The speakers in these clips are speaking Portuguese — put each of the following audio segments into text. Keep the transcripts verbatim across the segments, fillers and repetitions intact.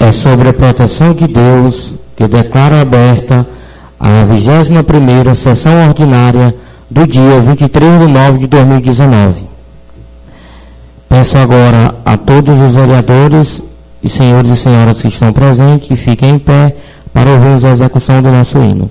é sobre a proteção de Deus, que eu declaro aberta a vigésima primeira sessão ordinária do dia vinte e três de nove de dois mil e dezenove. Peço agora a todos os vereadores e senhores e senhoras que estão presentes que fiquem em pé para ouvirmos a execução do nosso hino.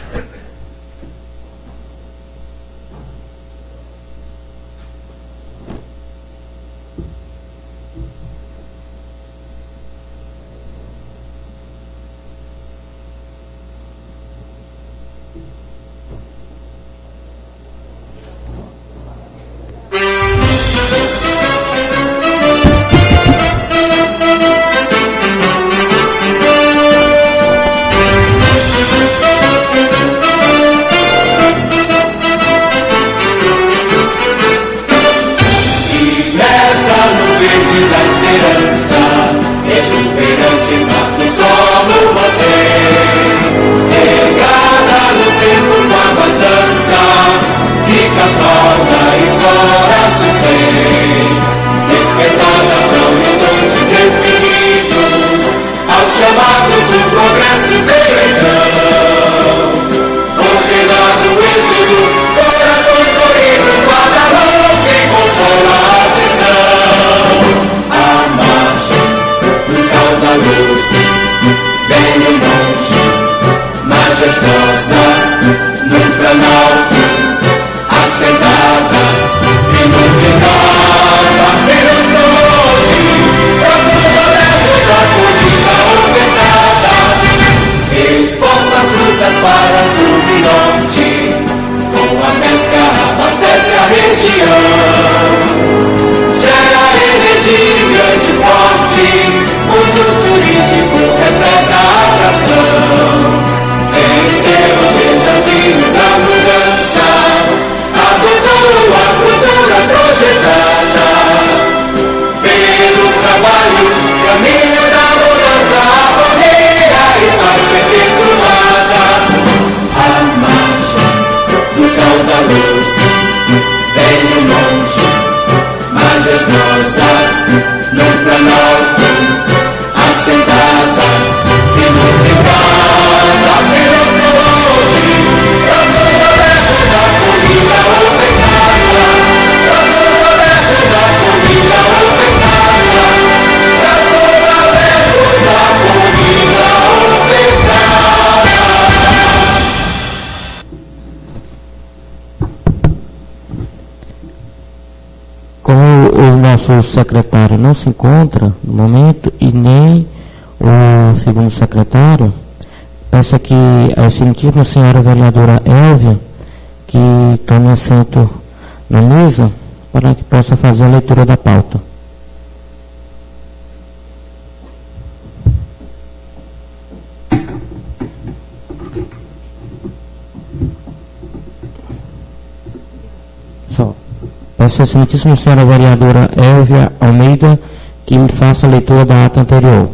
O secretário não se encontra no momento e nem o segundo secretário, peço aqui a excelentíssima senhora vereadora Elvia que tome assento na mesa para que possa fazer a leitura da pauta. Só. Peço a excelentíssima senhora vereadora Elvia Almeida que me faça a leitura da ata anterior.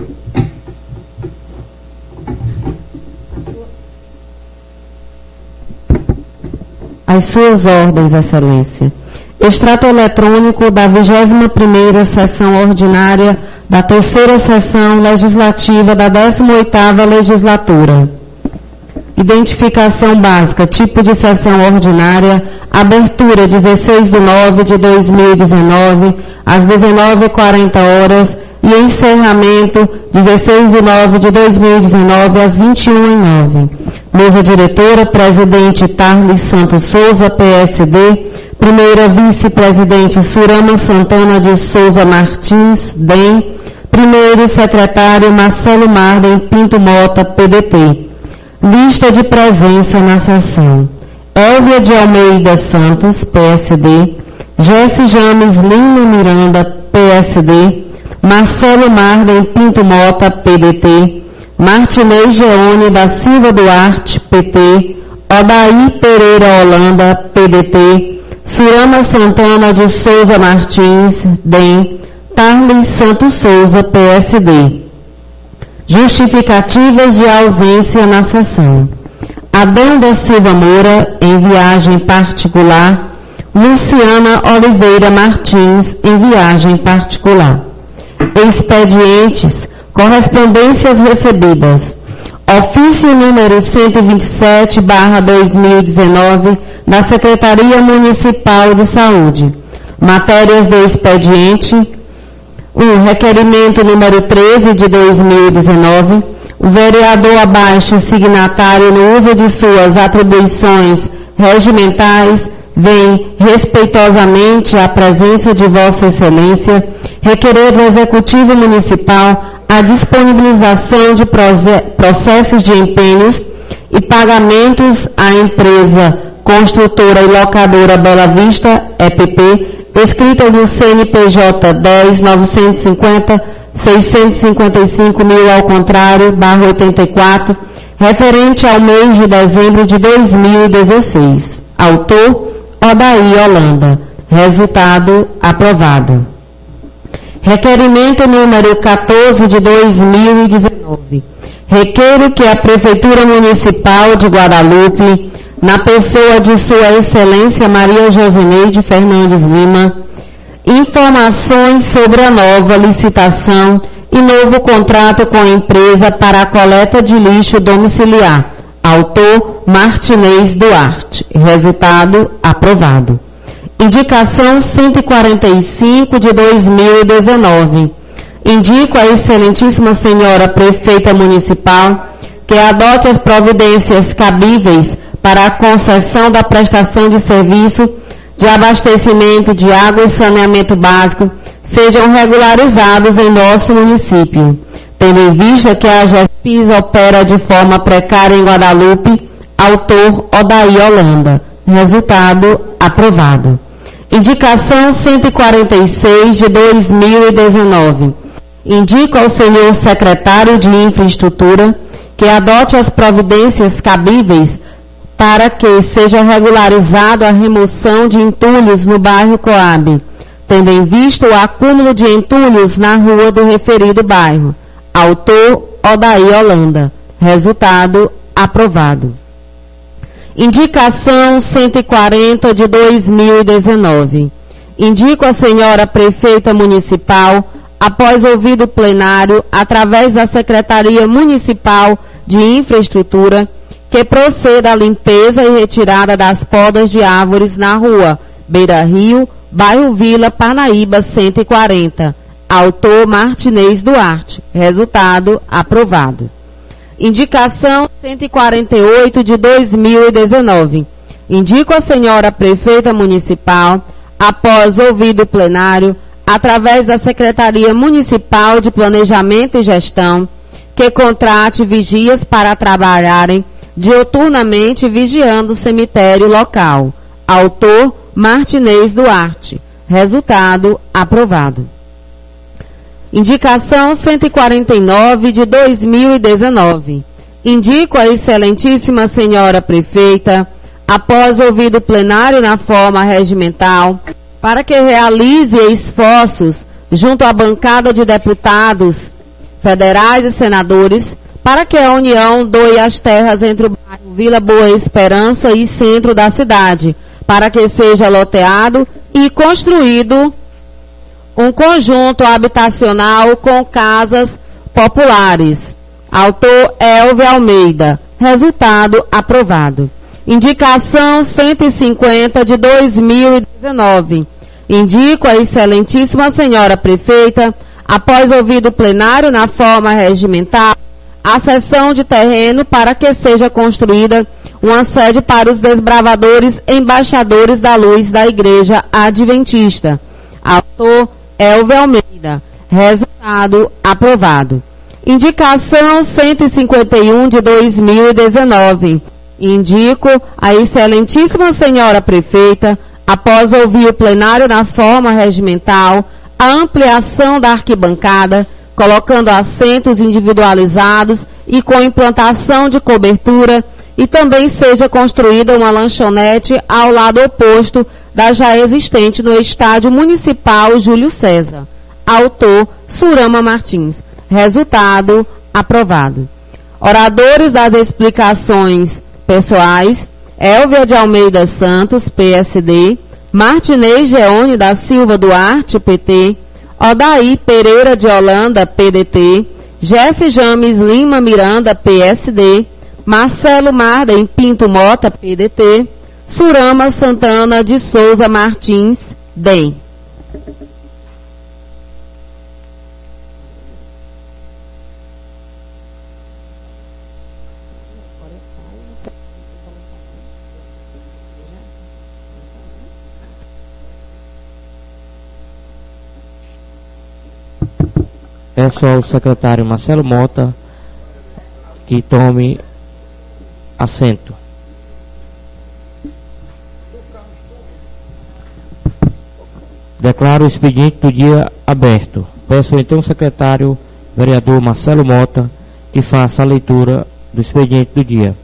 As suas ordens, excelência. Extrato eletrônico da vigésima primeira sessão ordinária da terceira sessão legislativa da décima oitava legislatura. Identificação básica, tipo de sessão ordinária, abertura dezesseis de nove de dois mil e dezenove, às dezenove e quarenta horas, e encerramento dezesseis de nove de dois mil e dezenove, às vinte e uma e nove. Mesa diretora, presidente Tarles Santos Souza, P S D, primeira vice-presidente Surama Santana de Souza Martins, D E M, primeiro secretário Marcelo Marden Pinto Mota, P D T. Lista de presença na sessão. Elvia de Almeida Santos, P S D, Jesse James Lima Miranda, P S D, Marcelo Marden Pinto Mota, P D T, Martinez Geone da Silva Duarte, P T, Odaí Pereira Holanda, P D T, Surama Santana de Souza Martins, D E M, Tarles Santos Souza, P S D. Justificativas de ausência na sessão. Adão da Silva Moura, em viagem particular. Luciana Oliveira Martins, em viagem particular. Expedientes: Correspondências recebidas. Ofício número cento e vinte e sete barra dois mil e dezenove, da Secretaria Municipal de Saúde. Matérias do expediente. um. Requerimento número treze de dois mil e dezenove. O vereador abaixo signatário, no uso de suas atribuições regimentais, vem respeitosamente à presença de Vossa Excelência requerer do Executivo Municipal a disponibilização de processos de empenhos e pagamentos à empresa construtora e locadora Bela Vista, E P P, escrita no C N P J dez, novecentos e cinquenta, seiscentos e cinquenta e cinco mil ao contrário, barra oitenta e quatro, referente ao mês de dezembro de dois mil e dezesseis. Autor, Odaí Holanda. Resultado, aprovado. Requerimento número quatorze de dois mil e dezenove. Requeiro que a Prefeitura Municipal de Guadalupe, na pessoa de Sua Excelência Maria Josineide Fernandes Lima, informações sobre a nova licitação e novo contrato com a empresa para a coleta de lixo domiciliar. Autor, Martinez Duarte. Resultado, aprovado. Indicação cento e quarenta e cinco de dois mil e dezenove. Indico à Excelentíssima Senhora Prefeita Municipal que adote as providências cabíveis para a concessão da prestação de serviço de abastecimento de água e saneamento básico sejam regularizados em nosso município, tendo em vista que a GESPIS opera de forma precária em Guadalupe. Autor, Odaí Holanda. Resultado, aprovado. Indicação cento e quarenta e seis de dois mil e dezenove. Indico ao senhor secretário de Infraestrutura que adote as providências cabíveis para que seja regularizado a remoção de entulhos no bairro Coab, tendo em vista o acúmulo de entulhos na rua do referido bairro. Autor, Odaí Holanda. Resultado, aprovado. Indicação cento e quarenta de dois mil e dezenove. Indico a senhora Prefeita Municipal, após ouvido plenário, através da Secretaria Municipal de Infraestrutura, que proceda à limpeza e retirada das podas de árvores na rua Beira Rio, bairro Vila, Parnaíba, cento e quarenta. Autor, Martinez Duarte. Resultado, aprovado. Indicação cento e quarenta e oito de dois mil e dezenove. Indico a senhora Prefeita Municipal, após ouvido plenário, através da Secretaria Municipal de Planejamento e Gestão, que contrate vigias para trabalharem diuturnamente vigiando o cemitério local. Autor, Martinez Duarte. Resultado, aprovado. Indicação cento e quarenta e nove de dois mil e dezenove. Indico a Excelentíssima Senhora Prefeita, após ouvido plenário na forma regimental, para que realize esforços junto à bancada de deputados federais e senadores, para que a União doe as terras entre o bairro Vila Boa Esperança e centro da cidade, para que seja loteado e construído um conjunto habitacional com casas populares. Autor, Elvio Almeida. Resultado, aprovado. Indicação cento e cinquenta de dois mil e dezenove. Indico a Excelentíssima Senhora Prefeita, após ouvido plenário na forma regimental, a cessão de terreno para que seja construída uma sede para os desbravadores embaixadores da luz da Igreja Adventista. Autor, Elvio Almeida. Resultado, aprovado. Indicação cento e cinquenta e um de dois mil e dezenove. Indico a Excelentíssima Senhora Prefeita, após ouvir o plenário na forma regimental, a ampliação da arquibancada, colocando assentos individualizados e com implantação de cobertura, e também seja construída uma lanchonete ao lado oposto da já existente no Estádio Municipal Júlio César. Autor, Surama Martins. Resultado, aprovado. Oradores das explicações pessoais: Elvia de Almeida Santos, P S D, Martinez Geone da Silva Duarte, P T, Odaí Pereira de Holanda, P D T, Jesse James Lima Miranda, P S D, Marcelo Marden Pinto Mota, P D T, Surama Santana de Souza Martins, D E M. Peço ao secretário Marcelo Mota que tome assento. Declaro o expediente do dia aberto. Peço então ao secretário vereador Marcelo Mota que faça a leitura do expediente do dia.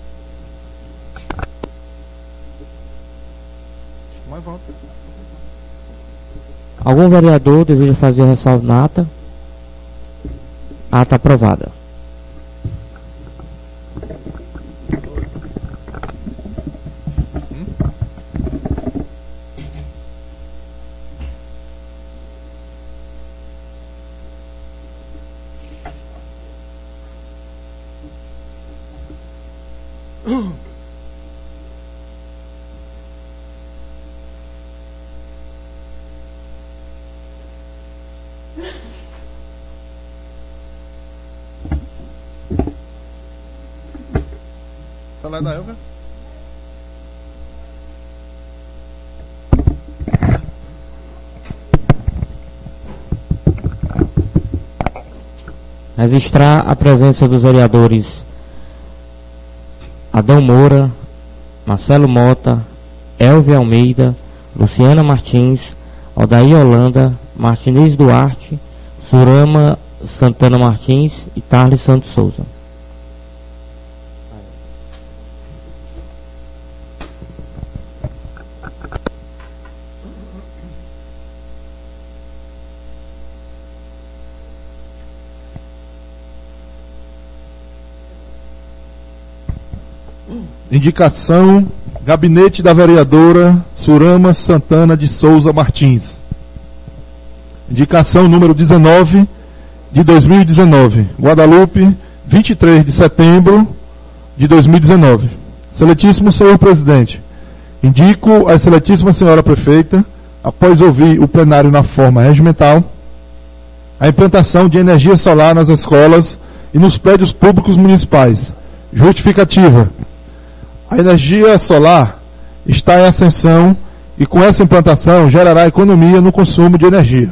Algum vereador deseja fazer ressalva na ata? Ata aprovada. Salário da Elga? Registrar a presença dos vereadores Adão Moura, Marcelo Mota, Elvia Almeida, Luciana Martins, Aldair Holanda, Martinez Duarte, Surama Santana Martins e Tarles Santos Souza. Indicação: Gabinete da vereadora Surama Santana de Souza Martins. Indicação número dezenove de dois mil e dezenove. Guadalupe, vinte e três de setembro de dois mil e dezenove. Excelentíssimo senhor presidente, indico à excelentíssima senhora prefeita, após ouvir o plenário na forma regimental, a implantação de energia solar nas escolas e nos prédios públicos municipais. Justificativa: a energia solar está em ascensão e com essa implantação gerará economia no consumo de energia.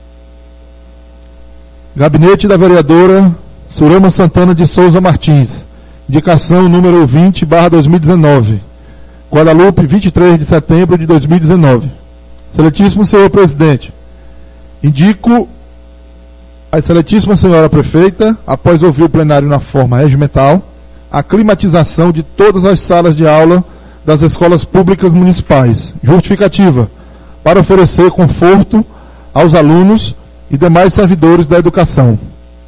Gabinete da vereadora Surama Santana de Souza Martins. Indicação número vinte barra dois mil e dezenove. Guadalupe, vinte e três de setembro de dois mil e dezenove. Excelentíssimo senhor presidente, indico à excelentíssima senhora prefeita, após ouvir o plenário na forma regimental, a climatização de todas as salas de aula das escolas públicas municipais. Justificativa: para oferecer conforto aos alunos e demais servidores da educação.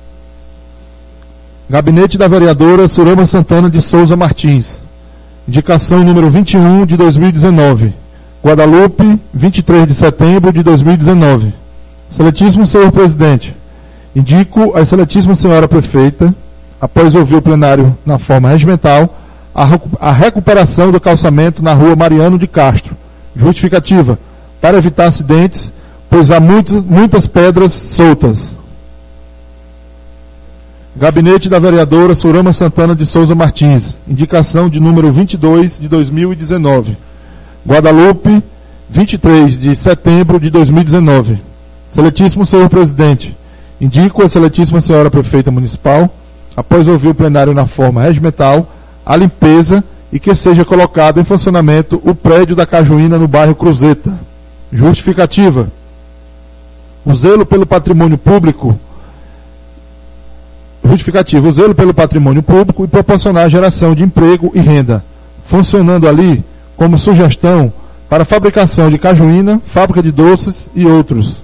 Gabinete da vereadora Surama Santana de Souza Martins. Indicação número vinte e um de dois mil e dezenove. Guadalupe, vinte e três de setembro de dois mil e dezenove. Excelentíssimo senhor presidente, indico à excelentíssima senhora prefeita, após ouvir o plenário na forma regimental, a, a recuperação do calçamento na rua Mariano de Castro. Justificativa: para evitar acidentes, pois há muitos, muitas pedras soltas. Gabinete da vereadora Surama Santana de Souza Martins. Indicação de número vinte e dois de dois mil e dezenove. Guadalupe, vinte e três de setembro de dois mil e dezenove. Excelentíssimo senhor presidente, indico à excelentíssima senhora prefeita municipal, após ouvir o plenário na forma regimental, a limpeza e que seja colocado em funcionamento o prédio da Cajuína no bairro Cruzeta. Justificativa: o zelo pelo patrimônio público Justificativa, o zelo pelo patrimônio público e proporcionar a geração de emprego e renda, funcionando ali como sugestão para a fabricação de cajuína, fábrica de doces e outros.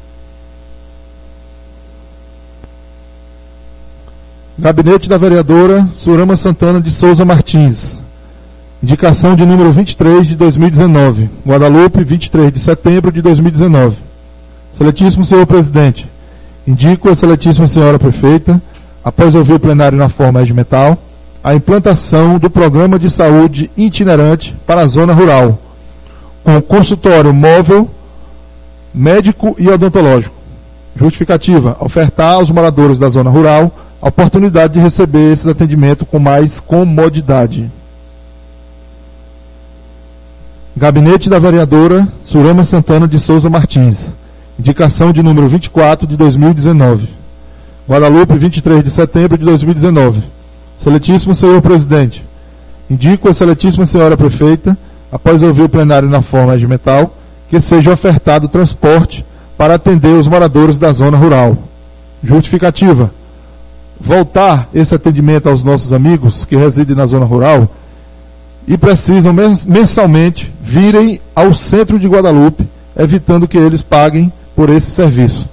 Gabinete da vereadora Surama Santana de Souza Martins. Indicação de número vinte e três de dois mil e dezenove. Guadalupe, vinte e três de setembro de dois mil e dezenove. Excelentíssimo senhor presidente, indico a excelentíssima senhora prefeita, após ouvir o plenário na forma regimental, a implantação do programa de saúde itinerante para a zona rural, com consultório móvel, médico e odontológico. Justificativa: ofertar aos moradores da zona rural a oportunidade de receber esses atendimentos com mais comodidade. Gabinete da vereadora Surama Santana de Souza Martins. Indicação de número vinte e quatro de dois mil e dezenove. Guadalupe, vinte e três de setembro de dois mil e dezenove. Excelentíssimo senhor presidente, indico a excelentíssima senhora prefeita, após ouvir o plenário na forma regimental, que seja ofertado transporte para atender os moradores da zona rural. Justificativa: voltar esse atendimento aos nossos amigos que residem na zona rural e precisam mensalmente virem ao centro de Guadalupe, evitando que eles paguem por esse serviço.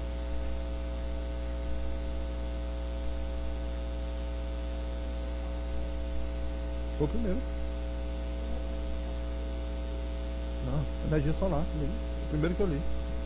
Foi o primeiro. Não, energia solar. O primeiro que eu li.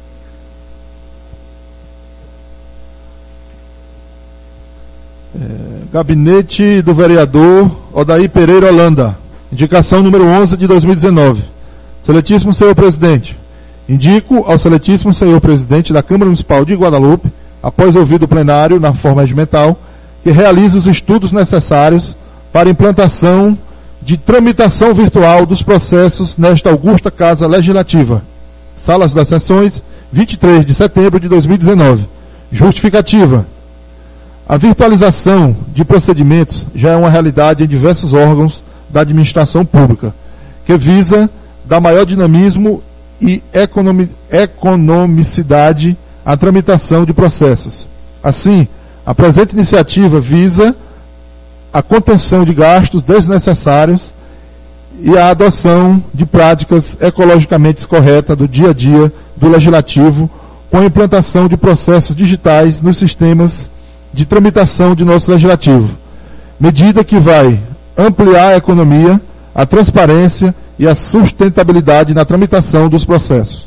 É, gabinete do vereador Odair Pereira Holanda. Indicação número onze de dois mil e dezenove. Excelentíssimo senhor presidente, indico ao excelentíssimo senhor presidente da Câmara Municipal de Guadalupe, após ouvido o plenário na forma regimental, que realize os estudos necessários para a implantação de tramitação virtual dos processos nesta augusta Casa Legislativa. Salas das Sessões, vinte e três de setembro de dois mil e dezenove. Justificativa: a virtualização de procedimentos já é uma realidade em diversos órgãos da administração pública, que visa dar maior dinamismo e economi- economicidade à tramitação de processos. Assim, a presente iniciativa visa a contenção de gastos desnecessários e a adoção de práticas ecologicamente corretas do dia a dia do Legislativo, com a implantação de processos digitais nos sistemas de tramitação de nosso Legislativo, medida que vai ampliar a economia, a transparência e a sustentabilidade na tramitação dos processos.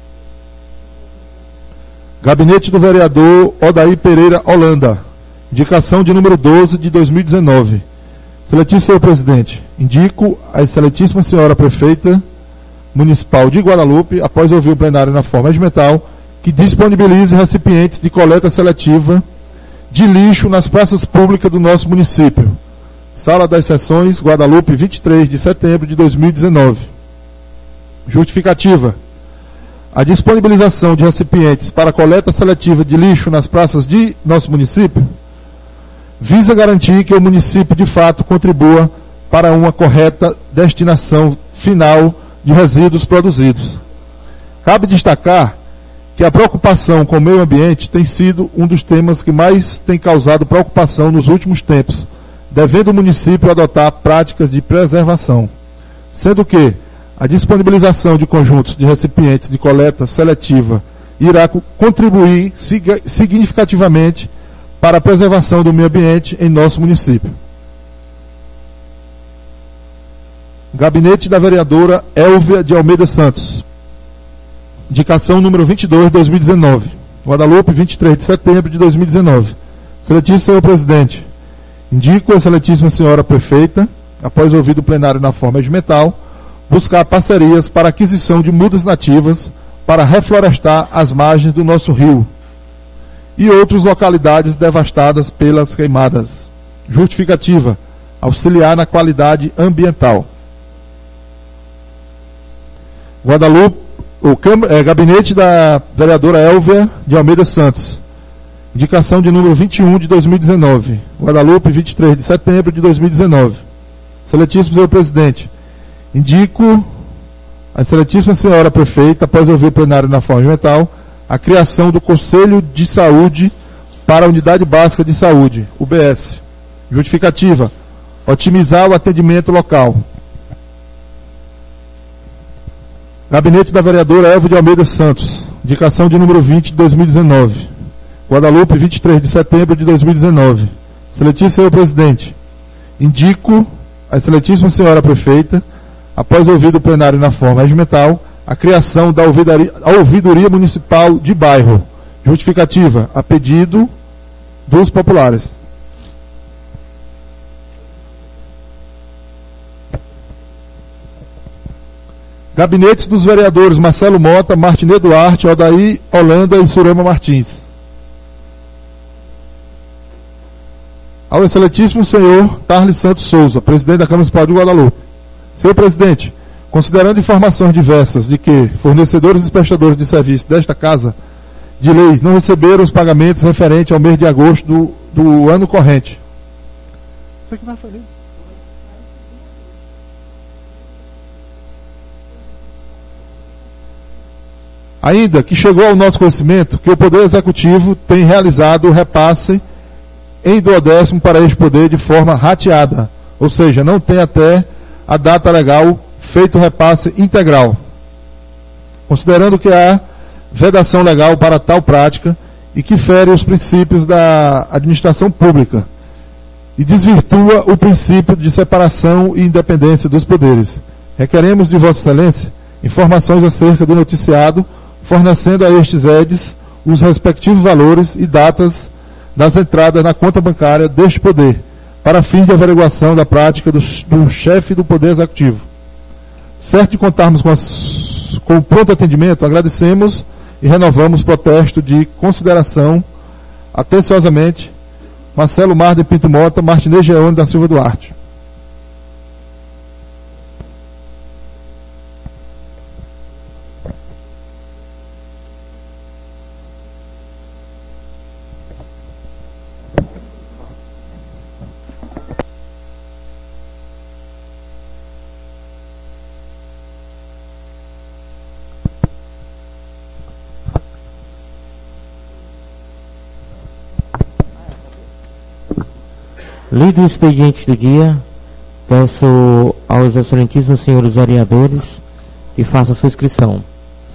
Gabinete do vereador Odair Pereira Holanda. Indicação de número doze de dois mil e dezenove. Excelentíssimo senhor presidente, indico a excelentíssima senhora prefeita municipal de Guadalupe, após ouvir o plenário na forma regimental, que disponibilize recipientes de coleta seletiva de lixo nas praças públicas do nosso município. Sala das Sessões, Guadalupe, vinte e três de setembro de dois mil e dezenove. Justificativa: a disponibilização de recipientes para coleta seletiva de lixo nas praças de nosso município visa garantir que o município de fato contribua para uma correta destinação final de resíduos produzidos. Cabe destacar que a preocupação com o meio ambiente tem sido um dos temas que mais tem causado preocupação nos últimos tempos, devendo o município adotar práticas de preservação, sendo que a disponibilização de conjuntos de recipientes de coleta seletiva irá contribuir significativamente para a preservação do meio ambiente em nosso município. Gabinete da vereadora Elvia de Almeida Santos. Indicação número vinte e dois de dois mil e dezenove. Guadalupe, vinte e três de setembro de dois mil e dezenove. Excelentíssimo senhor presidente, indico a excelentíssima senhora prefeita, após ouvido o plenário na forma regimental, buscar parcerias para aquisição de mudas nativas para reflorestar as margens do nosso rio e outras localidades devastadas pelas queimadas. Justificativa: auxiliar na qualidade ambiental. Guadalupe, o cam, é, gabinete da vereadora Elvia de Almeida Santos. Indicação de número vinte e um de dois mil e dezenove. Guadalupe, vinte e três de setembro de dois mil e dezenove. Excelentíssimo senhor presidente, indico a excelentíssima senhora prefeita, após ouvir o plenário na forma regimental, a criação do Conselho de Saúde para a Unidade Básica de Saúde, U B S. Justificativa: otimizar o atendimento local. Gabinete da vereadora Elvia de Almeida Santos. Indicação de número vinte de dois mil e dezenove. Guadalupe, vinte e três de setembro de dois mil e dezenove. Excelentíssimo senhor presidente, indico a excelentíssima senhora prefeita, após ouvido o plenário na forma regimental, a criação da ouvidoria, a ouvidoria municipal de bairro. Justificativa: a pedido dos populares. Gabinetes dos vereadores Marcelo Mota, Martinê Duarte, Odaí Holanda e Surama Martins. Ao excelentíssimo senhor Tarles Santos Souza, presidente da Câmara Municipal de Guadalupe. Senhor presidente, considerando informações diversas de que fornecedores e prestadores de serviços desta Casa de Leis não receberam os pagamentos referentes ao mês de agosto do, do ano corrente. Isso aqui vai fazer. Ainda que chegou ao nosso conhecimento que o Poder Executivo tem realizado o repasse em duodécimo para este poder de forma rateada, ou seja, não tem até a data legal feito o repasse integral. Considerando que há vedação legal para tal prática e que fere os princípios da administração pública e desvirtua o princípio de separação e independência dos poderes. Requeremos de Vossa Excelência informações acerca do noticiado, fornecendo a estes Edes os respectivos valores e datas das entradas na conta bancária deste poder, para fins de averiguação da prática do, do chefe do Poder Executivo. Certo de contarmos com, as, com o pronto atendimento, agradecemos e renovamos o protesto de consideração, atenciosamente, Marcelo Mar de Pinto Mota, Martinez Geone da Silva Duarte. Lido o expediente do dia, peço aos excelentíssimos senhores vereadores que façam a sua inscrição.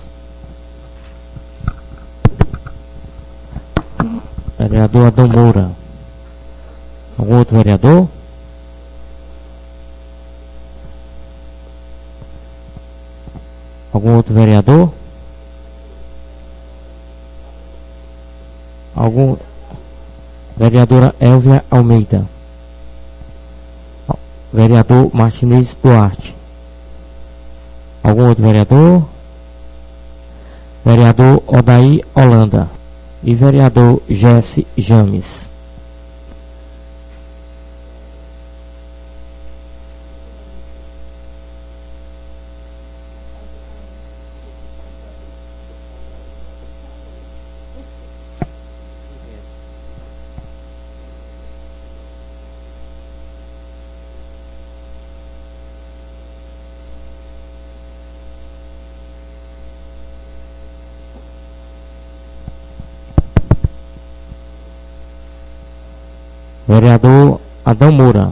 Vereador Adão Moura. Algum outro vereador? Algum outro vereador? Algum... Vereadora Elvia Almeida. Vereador Martinez Duarte. Algum outro vereador? Vereador Odaí Holanda. E vereador Jesse James. Vereador Adão Moura.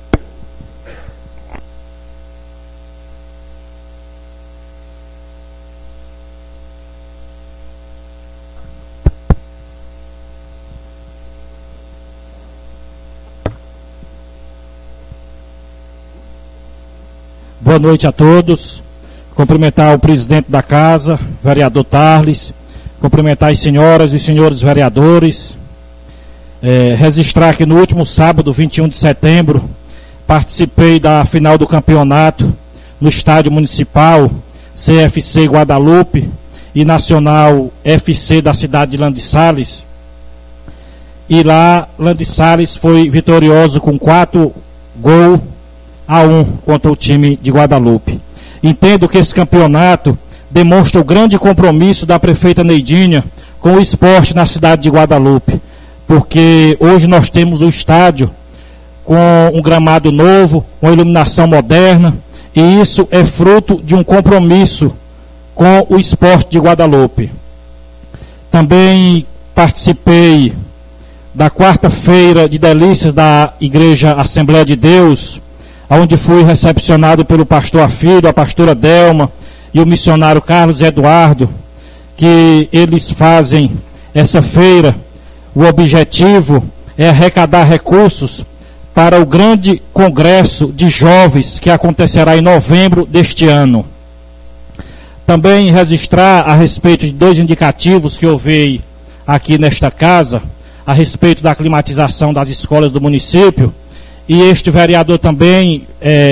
Boa noite a todos. Cumprimentar o presidente da casa, vereador Tarles, cumprimentar as senhoras e senhores vereadores. É, registrar que no último sábado, vinte e um de setembro, participei da final do campeonato no estádio municipal C F C Guadalupe e Nacional F C da cidade de Landissales. E lá, Landissales foi vitorioso com quatro gols a um contra o time de Guadalupe. Entendo que esse campeonato demonstra o grande compromisso da prefeita Neidinha com o esporte na cidade de Guadalupe, porque hoje nós temos o estádio com um gramado novo, uma iluminação moderna, e isso é fruto de um compromisso com o esporte de Guadalupe. Também participei da quarta-feira de delícias da Igreja Assembleia de Deus, onde fui recepcionado pelo pastor Afílio, a pastora Delma e o missionário Carlos Eduardo, que eles fazem essa feira. O objetivo é arrecadar recursos para o grande congresso de jovens que acontecerá em novembro deste ano. Também registrar a respeito de dois indicativos que eu vi aqui nesta casa, a respeito da climatização das escolas do município, e este vereador também é,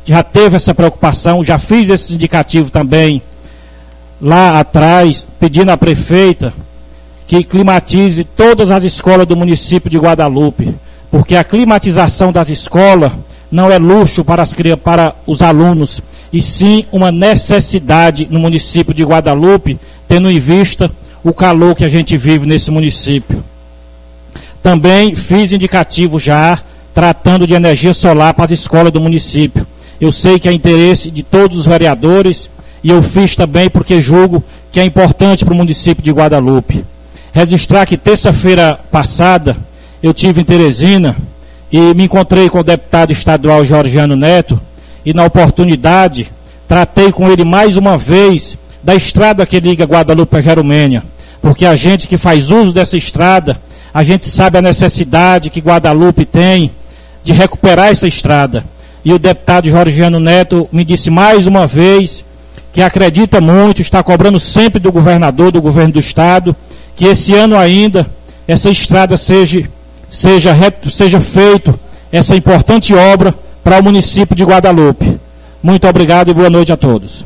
já teve essa preocupação, já fiz esse indicativo também lá atrás, pedindo à prefeita que climatize todas as escolas do município de Guadalupe, porque a climatização das escolas não é luxo para, as, para os alunos, e sim uma necessidade no município de Guadalupe, tendo em vista o calor que a gente vive nesse município. Também fiz indicativo já, tratando de energia solar para as escolas do município. Eu sei que é interesse de todos os vereadores, e eu fiz também porque julgo que é importante para o município de Guadalupe. Registrar que terça-feira passada eu tive em Teresina e me encontrei com o deputado estadual Georgiano Neto, e na oportunidade tratei com ele mais uma vez da estrada que liga Guadalupe a Jeromênia, porque a gente que faz uso dessa estrada, a gente sabe a necessidade que Guadalupe tem de recuperar essa estrada. E o deputado Georgiano Neto me disse mais uma vez que acredita muito, está cobrando sempre do governador, do governo do estado, que esse ano ainda essa estrada seja, seja, seja feito essa importante obra para o município de Guadalupe. Muito obrigado e boa noite a todos.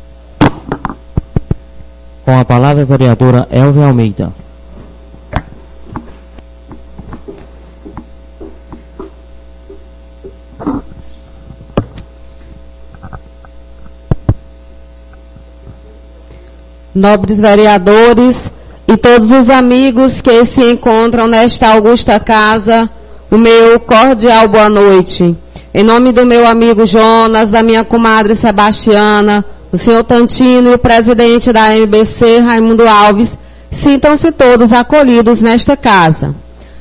Com a palavra a vereadora Elvia Almeida. Nobres vereadores e todos os amigos que se encontram nesta augusta casa, o meu cordial boa noite. Em nome do meu amigo Jonas, da minha comadre Sebastiana, o senhor Tantino e o presidente da M B C, Raimundo Alves, sintam-se todos acolhidos nesta casa.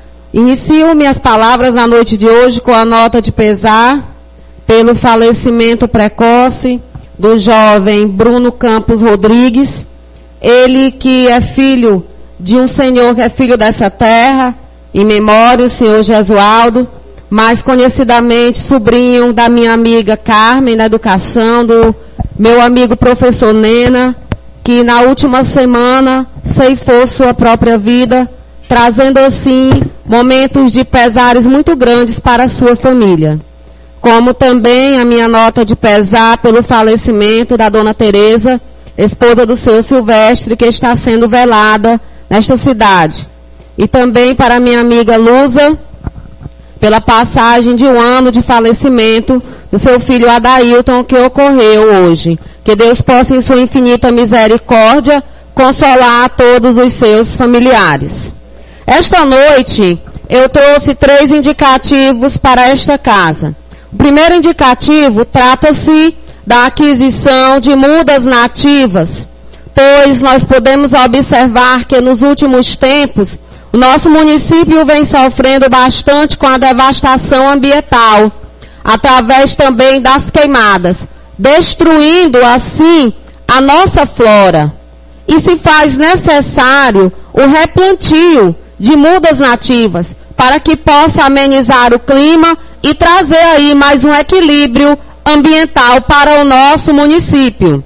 Inicio minhas palavras na noite de hoje com a nota de pesar pelo falecimento precoce do jovem Bruno Campos Rodrigues, ele que é filho de um senhor que é filho dessa terra, em memória o senhor Jesualdo, mais conhecidamente sobrinho da minha amiga Carmen, na educação, do meu amigo professor Nena, que na última semana ceifou sua própria vida, trazendo assim momentos de pesares muito grandes para a sua família. Como também a minha nota de pesar pelo falecimento da dona Tereza, esposa do seu Silvestre, que está sendo velada nesta cidade. E também para minha amiga Luza, pela passagem de um ano de falecimento do seu filho Adailton, que ocorreu hoje. Que Deus possa, em sua infinita misericórdia, consolar todos os seus familiares. Esta noite, eu trouxe três indicativos para esta casa. O primeiro indicativo trata-se da aquisição de mudas nativas, pois nós podemos observar que nos últimos tempos o nosso município vem sofrendo bastante com a devastação ambiental, através também das queimadas, destruindo assim a nossa flora. E se faz necessário o replantio de mudas nativas para que possa amenizar o clima e trazer aí mais um equilíbrio ambiental para o nosso município.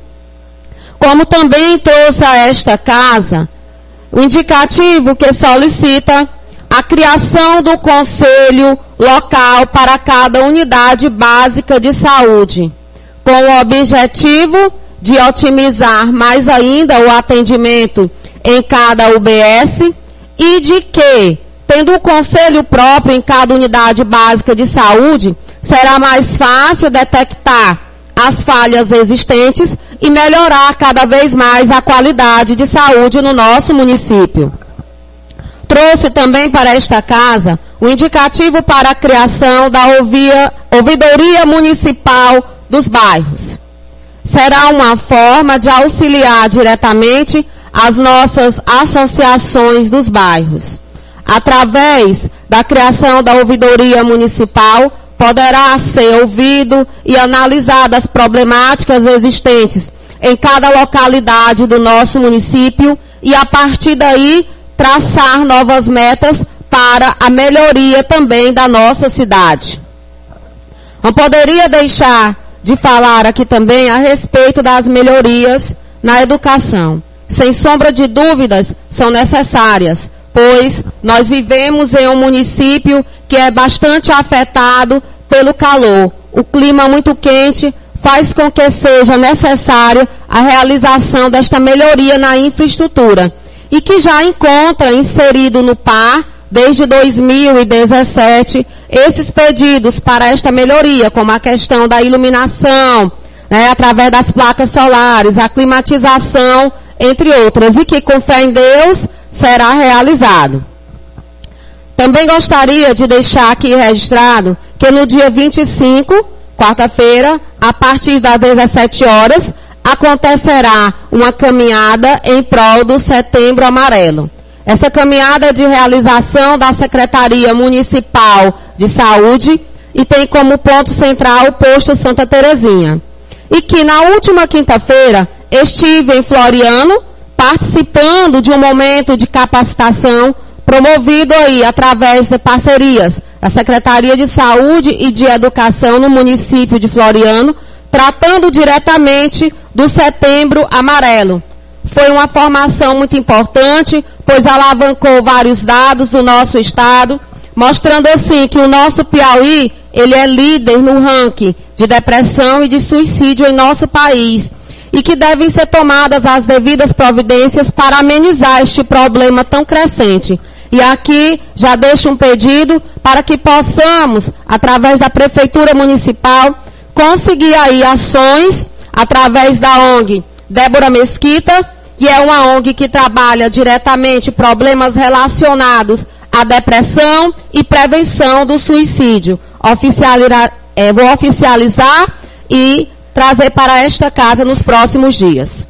Como também trouxe a esta casa o indicativo que solicita a criação do conselho local para cada unidade básica de saúde, com o objetivo de otimizar mais ainda o atendimento em cada U B S e de que, tendo o conselho próprio em cada unidade básica de saúde, será mais fácil detectar as falhas existentes e melhorar cada vez mais a qualidade de saúde no nosso município. Trouxe também para esta casa o indicativo para a criação da ouvia, Ouvidoria Municipal dos Bairros. Será uma forma de auxiliar diretamente as nossas associações dos bairros. Através da criação da Ouvidoria Municipal, poderá ser ouvido e analisado as problemáticas existentes em cada localidade do nosso município e, a partir daí, traçar novas metas para a melhoria também da nossa cidade. Não poderia deixar de falar aqui também a respeito das melhorias na educação. Sem sombra de dúvidas, são necessárias, pois nós vivemos em um município que é bastante afetado pelo calor. o clima muito quente faz com que seja necessária a realização desta melhoria na infraestrutura e que já encontra inserido no P A R, desde dois mil e dezessete, esses pedidos para esta melhoria, como a questão da iluminação, né, através das placas solares, a climatização, entre outras, e que, com fé em Deus, será realizado. Também gostaria de deixar aqui registrado que no dia vinte e cinco, quarta-feira, a partir das dezessete horas, acontecerá uma caminhada em prol do Setembro Amarelo. Essa caminhada é de realização da Secretaria Municipal de Saúde e tem como ponto central o posto Santa Terezinha. E que na última quinta-feira estive em Floriano participando de um momento de capacitação promovido aí através de parcerias da Secretaria de Saúde e de Educação no município de Floriano, tratando diretamente do Setembro Amarelo. Foi uma formação muito importante, pois alavancou vários dados do nosso estado, mostrando assim que o nosso Piauí, ele é líder no ranking de depressão e de suicídio em nosso país, e que devem ser tomadas as devidas providências para amenizar este problema tão crescente. E aqui já deixo um pedido para que possamos, através da Prefeitura Municipal, conseguir aí ações através da O N G Débora Mesquita, que é uma O N G que trabalha diretamente problemas relacionados à depressão e prevenção do suicídio. Oficializar, é, vou oficializar e trazer para esta casa nos próximos dias.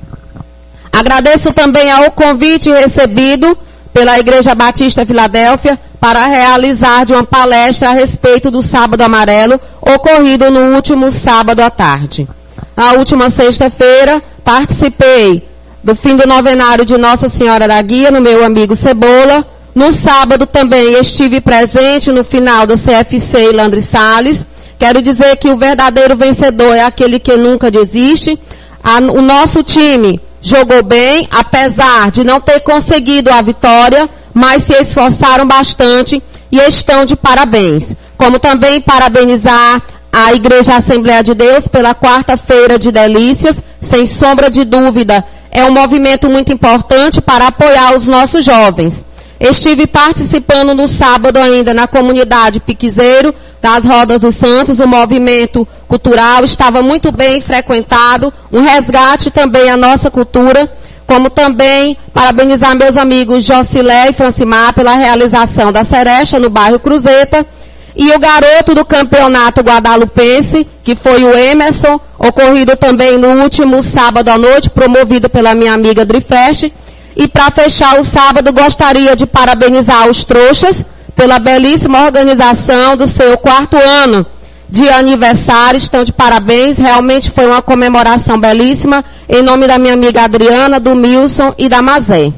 Agradeço também ao convite recebido pela Igreja Batista Filadélfia para realizar de uma palestra a respeito do Sábado Amarelo, ocorrido no último sábado à tarde. Na última sexta-feira, participei do fim do novenário de Nossa Senhora da Guia, no meu amigo Cebola. No sábado também estive presente no final da C F C Landry Salles. Quero dizer que o verdadeiro vencedor é aquele que nunca desiste. A, o nosso time jogou bem, apesar de não ter conseguido a vitória, mas se esforçaram bastante e estão de parabéns. Como também parabenizar a Igreja Assembleia de Deus pela quarta-feira de delícias, sem sombra de dúvida, é um movimento muito importante para apoiar os nossos jovens. Estive participando no sábado ainda na comunidade Piquezeiro, das Rodas dos Santos, o movimento cultural estava muito bem frequentado, um resgate também à nossa cultura, como também parabenizar meus amigos Jocilé e Francimar pela realização da Seresta no bairro Cruzeta, e o garoto do campeonato guadalupense, que foi o Emerson, ocorrido também no último sábado à noite, promovido pela minha amiga Drifest. E para fechar o sábado, gostaria de parabenizar os trouxas pela belíssima organização do seu quarto ano de aniversário. Estão de parabéns, realmente foi uma comemoração belíssima, em nome da minha amiga Adriana, do Milson e da Mazé.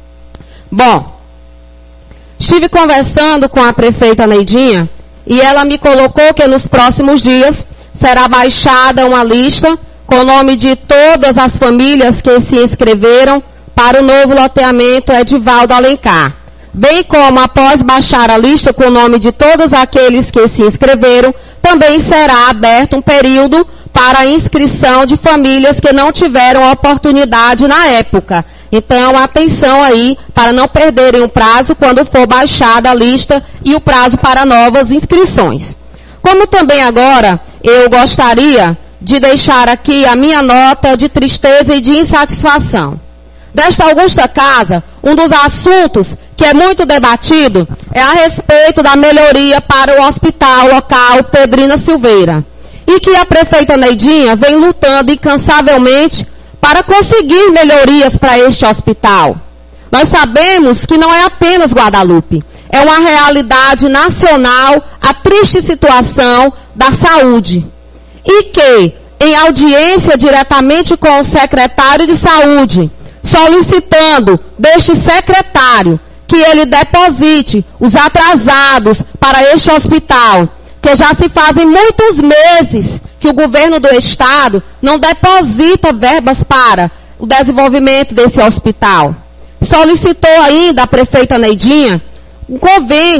Bom, estive conversando com a prefeita Neidinha, e ela me colocou que nos próximos dias será baixada uma lista com o nome de todas as famílias que se inscreveram para o novo loteamento Edivaldo Alencar. Bem como, após baixar a lista com o nome de todos aqueles que se inscreveram, também será aberto um período para a inscrição de famílias que não tiveram oportunidade na época. Então, atenção aí para não perderem o prazo quando for baixada a lista e o prazo para novas inscrições. Como também agora eu gostaria de deixar aqui a minha nota de tristeza e de insatisfação. Desta augusta casa, um dos assuntos que é muito debatido é a respeito da melhoria para o hospital local Pedrina Silveira. E que a prefeita Neidinha vem lutando incansavelmente para conseguir melhorias para este hospital. Nós sabemos que não é apenas Guadalupe, é uma realidade nacional a triste situação da saúde. E que, em audiência diretamente com o secretário de saúde, solicitando deste secretário que ele deposite os atrasados para este hospital, que já se fazem muitos meses que o governo do estado não deposita verbas para o desenvolvimento desse hospital. Solicitou ainda a prefeita Neidinha um convênio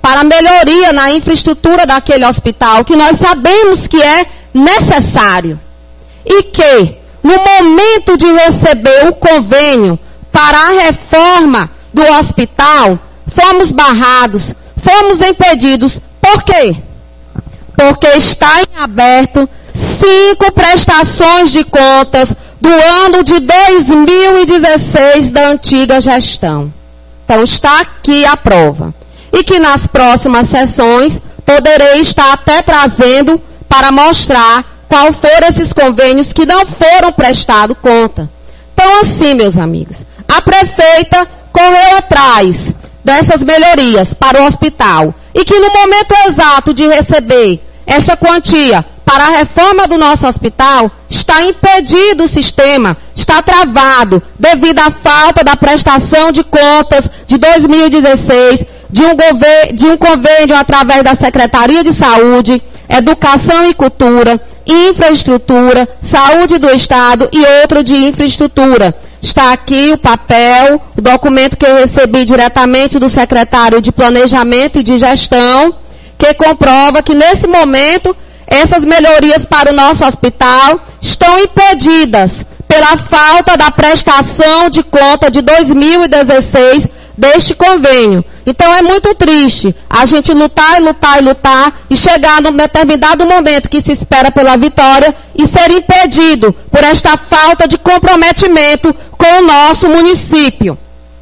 para melhoria na infraestrutura daquele hospital, que nós sabemos que é necessário. E que, no momento de receber o convênio para a reforma do hospital, fomos barrados, fomos impedidos. Por quê? Porque está em aberto cinco prestações de contas do ano de dois mil e dezesseis da antiga gestão. Então, está aqui a prova. E que nas próximas sessões poderei estar até trazendo para mostrar qual foram esses convênios que não foram prestados conta. Então, assim, meus amigos, a prefeita correu atrás dessas melhorias para o hospital e que no momento exato de receber esta quantia para a reforma do nosso hospital, está impedido o sistema, está travado, devido à falta da prestação de contas de dois mil e dezesseis, de um, de um convênio através da Secretaria de Saúde, Educação e Cultura, Infraestrutura, Saúde do Estado e outro de Infraestrutura. Está aqui o papel, o documento que eu recebi diretamente do secretário de Planejamento e de Gestão, que comprova que nesse momento essas melhorias para o nosso hospital estão impedidas pela falta da prestação de conta de dois mil e dezesseis deste convênio. Então é muito triste a gente lutar e lutar e lutar e chegar num determinado momento que se espera pela vitória e ser impedido por esta falta de comprometimento com o nosso município.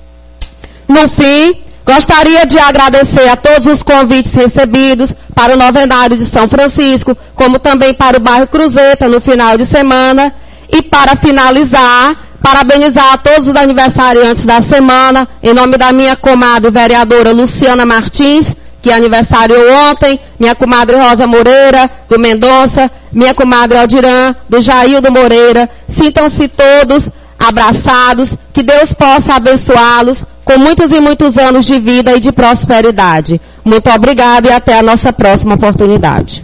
No fim, gostaria de agradecer a todos os convites recebidos para o novenário de São Francisco, como também para o bairro Cruzeta no final de semana. E para finalizar, parabenizar a todos os aniversariantes da semana, em nome da minha comadre vereadora Luciana Martins, que aniversariou ontem, minha comadre Rosa Moreira, do Mendonça, minha comadre Aldirã, do Jaildo Moreira. Sintam-se todos abraçados, que Deus possa abençoá-los com muitos e muitos anos de vida e de prosperidade. Muito obrigada e até a nossa próxima oportunidade.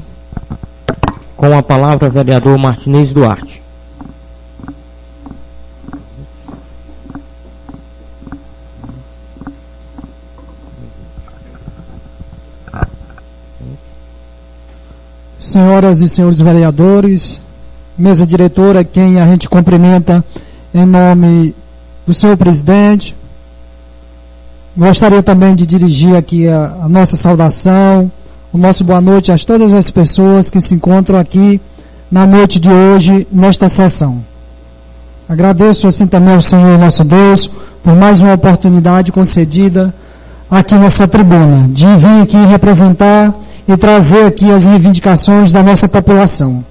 Com a palavra, vereador Martinez Duarte. Senhoras e senhores vereadores, mesa diretora, quem a gente cumprimenta em nome do senhor presidente. Gostaria também de dirigir aqui a, a nossa saudação, o nosso boa noite a todas as pessoas que se encontram aqui na noite de hoje, nesta sessão. Agradeço assim também ao Senhor nosso Deus por mais uma oportunidade concedida aqui nessa tribuna, de vir aqui representar e trazer aqui as reivindicações da nossa população.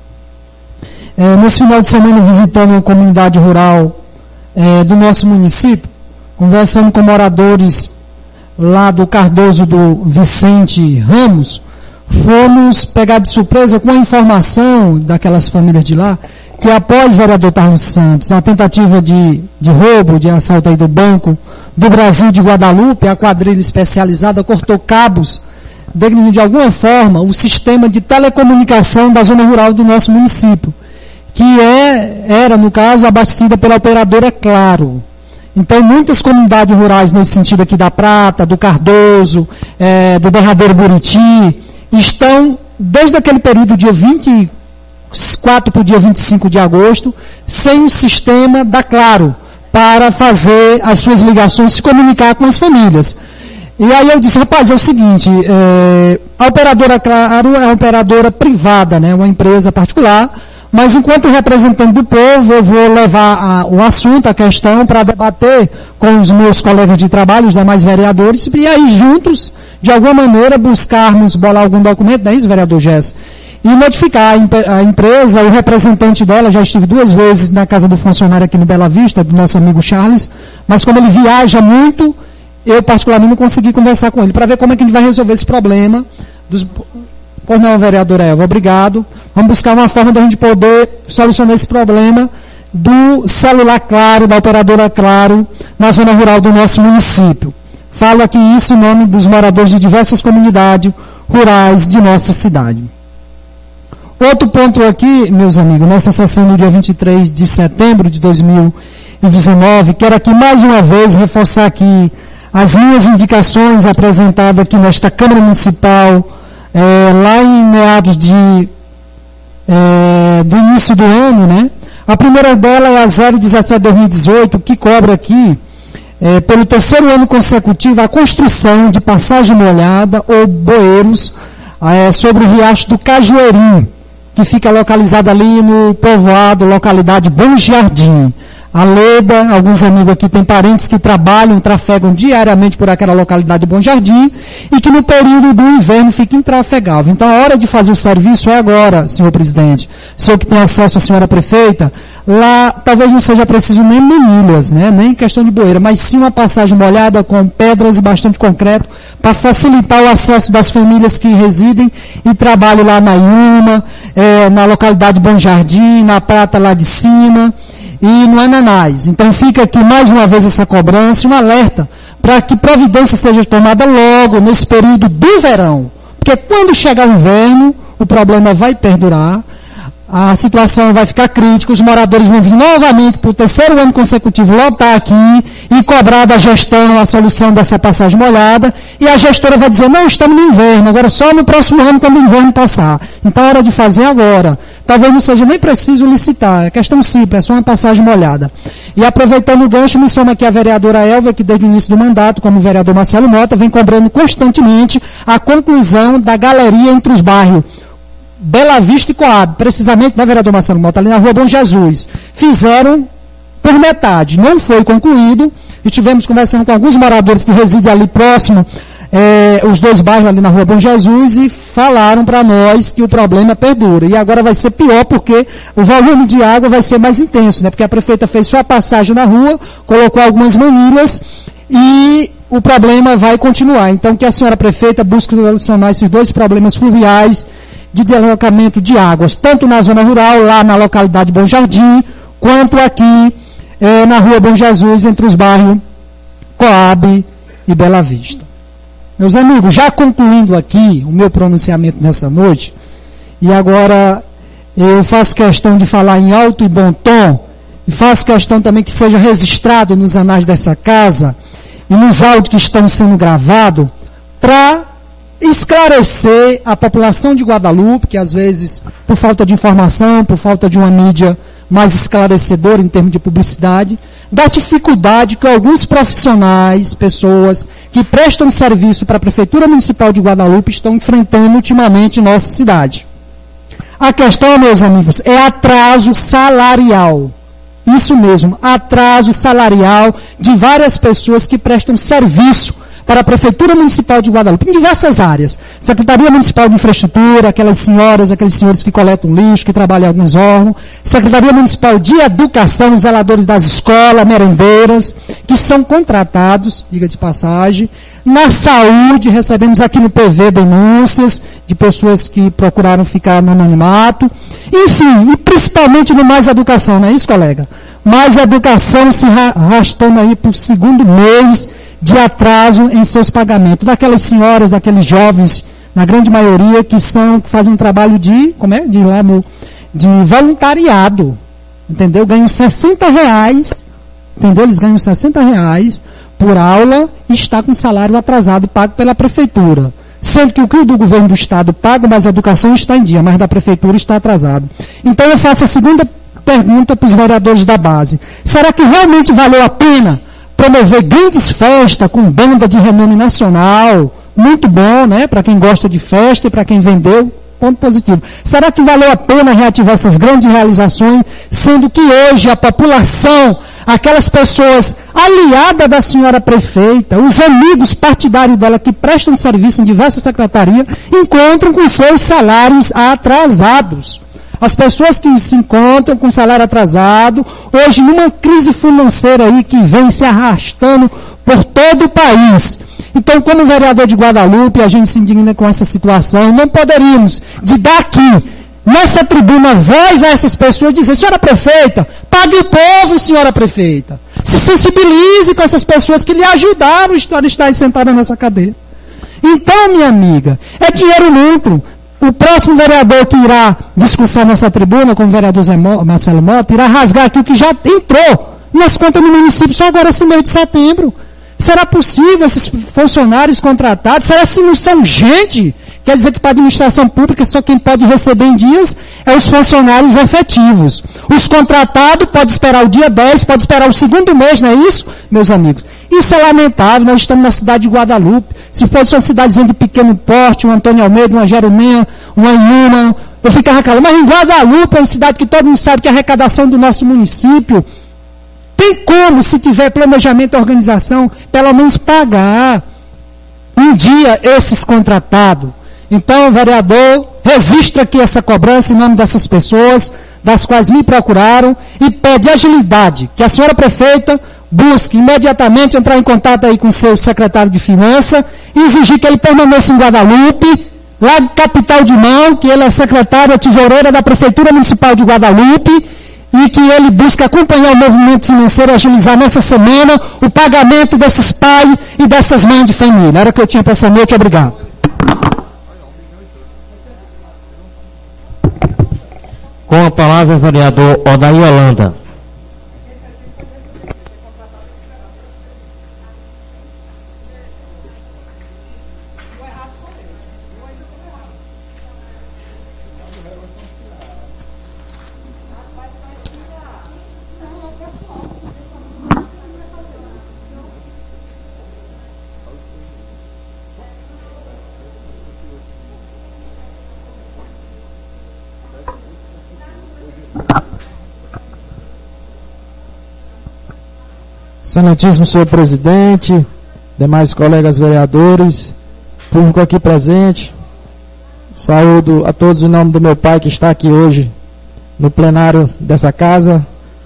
É, nesse final de semana, visitando uma comunidade rural é, do nosso município, conversando com moradores lá do Cardoso do Vicente Ramos, fomos pegar de surpresa com a informação daquelas famílias de lá, que após o vereador Carlos Santos, a tentativa de, de roubo, de assalto aí do Banco do Brasil de Guadalupe, a quadrilha especializada cortou cabos, de, de alguma forma, o sistema de telecomunicação da zona rural do nosso município, que é, era, no caso, abastecida pela operadora Claro. Então, muitas comunidades rurais, nesse sentido aqui da Prata, do Cardoso, é, do Derradeiro Buriti, estão, desde aquele período, dia vinte e quatro para o dia vinte e cinco de agosto, sem o sistema da Claro, para fazer as suas ligações, se comunicar com as famílias. E aí eu disse, rapaz, é o seguinte, é, a operadora Claro é uma operadora privada, né, uma empresa particular, mas enquanto representante do povo, eu vou levar a, o assunto, a questão, para debater com os meus colegas de trabalho, os demais vereadores, e aí juntos, de alguma maneira, buscarmos bolar algum documento, não é isso, vereador Gess? E notificar a, a empresa, o representante dela, já estive duas vezes na casa do funcionário aqui no Bela Vista, do nosso amigo Charles, mas como ele viaja muito, eu particularmente não consegui conversar com ele, para ver como é que a gente vai resolver esse problema dos... Pois não, vereadora Eva, obrigado. Vamos buscar uma forma de a gente poder solucionar esse problema do celular Claro, da operadora Claro, na zona rural do nosso município. Falo aqui isso em nome dos moradores de diversas comunidades rurais de nossa cidade. Outro ponto aqui, meus amigos, nessa sessão do dia vinte e três de setembro de dois mil e dezenove, quero aqui mais uma vez reforçar aqui as minhas indicações apresentadas aqui nesta Câmara Municipal, é, lá em meados de, é, do início do ano, né? A primeira dela é a zero dezessete barra dois mil e dezoito, que cobra aqui, é, pelo terceiro ano consecutivo, a construção de passagem molhada ou bueiros é, sobre o riacho do Cajueirinho, que fica localizado ali no povoado, localidade Bom Jardim. A Leda, alguns amigos aqui têm parentes que trabalham, trafegam diariamente por aquela localidade Bom Jardim e que no período do inverno fica intrafegável. Então a hora de fazer o serviço é agora, senhor presidente. O senhor que tem acesso à senhora prefeita, lá talvez não seja preciso nem manilhas, né? Nem questão de bueira, mas sim uma passagem molhada com pedras e bastante concreto para facilitar o acesso das famílias que residem e trabalham lá na Iuma, é, na localidade Bom Jardim, na Prata lá de cima e no Ananás. Então fica aqui mais uma vez essa cobrança, um alerta para que providência seja tomada logo nesse período do verão. Porque quando chegar o inverno, o problema vai perdurar, a situação vai ficar crítica, os moradores vão vir novamente para o terceiro ano consecutivo lotar aqui e cobrar da gestão a solução dessa passagem molhada, e a gestora vai dizer, não, estamos no inverno, agora só no próximo ano quando o inverno passar. Então é hora de fazer agora. Talvez não seja nem preciso licitar, é questão simples, é só uma passagem molhada. E aproveitando o gancho, me soma aqui a vereadora Elvia, que desde o início do mandato, como o vereador Marcelo Mota, vem cobrando constantemente a conclusão da galeria entre os bairros Bela Vista e Coab, precisamente, né, vereador Marcelo Mota, ali na rua Bom Jesus. Fizeram por metade, não foi concluído, estivemos conversando com alguns moradores que residem ali próximo, é, os dois bairros ali na rua Bom Jesus, e falaram para nós que o problema perdura. E agora vai ser pior, porque o volume de água vai ser mais intenso, né, porque a prefeita fez só a passagem na rua, colocou algumas manilhas, e o problema vai continuar. Então, que a senhora prefeita busque solucionar esses dois problemas fluviais, de deslocamento de águas, tanto na zona rural, lá na localidade Bom Jardim, quanto aqui eh, na rua Bom Jesus, entre os bairros Coab e Bela Vista. Meus amigos, já concluindo aqui o meu pronunciamento nessa noite, e agora eu faço questão de falar em alto e bom tom, e faço questão também que seja registrado nos anais dessa casa, e nos áudios que estão sendo gravados, para esclarecer a população de Guadalupe, que às vezes, por falta de informação, por falta de uma mídia mais esclarecedora em termos de publicidade, da dificuldade que alguns profissionais, pessoas que prestam serviço para a Prefeitura Municipal de Guadalupe estão enfrentando ultimamente em nossa cidade. A questão, meus amigos, é atraso salarial. Isso mesmo, atraso salarial de várias pessoas que prestam serviço para a Prefeitura Municipal de Guadalupe, em diversas áreas. Secretaria Municipal de Infraestrutura, aquelas senhoras, aqueles senhores que coletam lixo, que trabalham em alguns órgãos. Secretaria Municipal de Educação, os zeladores das escolas, merendeiras, que são contratados, diga de passagem. Na saúde, recebemos aqui no P V denúncias de pessoas que procuraram ficar no anonimato. Enfim, e principalmente no Mais Educação, não é isso, colega? Mais Educação se arrastando aí para o segundo mês de atraso em seus pagamentos. Daquelas senhoras, daqueles jovens, na grande maioria, que são, que fazem um trabalho de, como é? De, lá no, de voluntariado, entendeu? Ganham sessenta reais, entendeu? Eles ganham sessenta reais por aula e está com salário atrasado pago pela prefeitura. Sendo que o que o do governo do estado paga, mas a educação está em dia, mas da prefeitura está atrasado. Então eu faço a segunda pergunta para os vereadores da base. Será que realmente valeu a pena promover grandes festas com banda de renome nacional? Muito bom, né? Para quem gosta de festa e para quem vendeu, ponto positivo. Será que valeu a pena reativar essas grandes realizações, sendo que hoje a população, aquelas pessoas aliadas da senhora prefeita, os amigos partidários dela que prestam serviço em diversas secretarias, encontram com seus salários atrasados? As pessoas que se encontram com salário atrasado, hoje numa crise financeira aí que vem se arrastando por todo o país. Então, como vereador de Guadalupe, a gente se indigna com essa situação. Não poderíamos, de dar aqui, nessa tribuna, voz a essas pessoas, dizer, senhora prefeita, pague o povo, senhora prefeita. Se sensibilize com essas pessoas que lhe ajudaram a estar sentada nessa cadeira. Então, minha amiga, é dinheiro lucro. O próximo vereador que irá discursar nessa tribuna, como o vereador Zé Mo, Marcelo Mota, irá rasgar aqui o que já entrou nas contas do município só agora esse mês de setembro. Será possível esses funcionários contratados? Será que não são gente? Quer dizer que para a administração pública só quem pode receber em dias é os funcionários efetivos. Os contratados podem esperar o dia dez, pode esperar o segundo mês, não é isso, meus amigos? Isso é lamentável, nós estamos na cidade de Guadalupe. Se fosse uma cidadezinha de pequeno porte, um Antônio Almeida, uma Jerumenha, uma Inhuma, eu ficava calado. Mas em Guadalupe é uma cidade que todo mundo sabe que a arrecadação do nosso município tem como, se tiver planejamento e organização, pelo menos pagar um dia esses contratados. Então, vereador, registra aqui essa cobrança em nome dessas pessoas, das quais me procuraram, e pede agilidade, que a senhora prefeita busque imediatamente entrar em contato aí com o seu secretário de Finanças e exigir que ele permaneça em Guadalupe, lá de Capital de Mão, que ele é secretário, tesoureira da Prefeitura Municipal de Guadalupe, e que ele busque acompanhar o movimento financeiro, agilizar nessa semana o pagamento desses pais e dessas mães de família. Era o que eu tinha para essa noite. Obrigado. Com a palavra o vereador Odair Holanda. Excelentíssimo senhor presidente, demais colegas vereadores, público aqui presente, saúdo a todos em nome do meu pai que está aqui hoje no plenário dessa casa.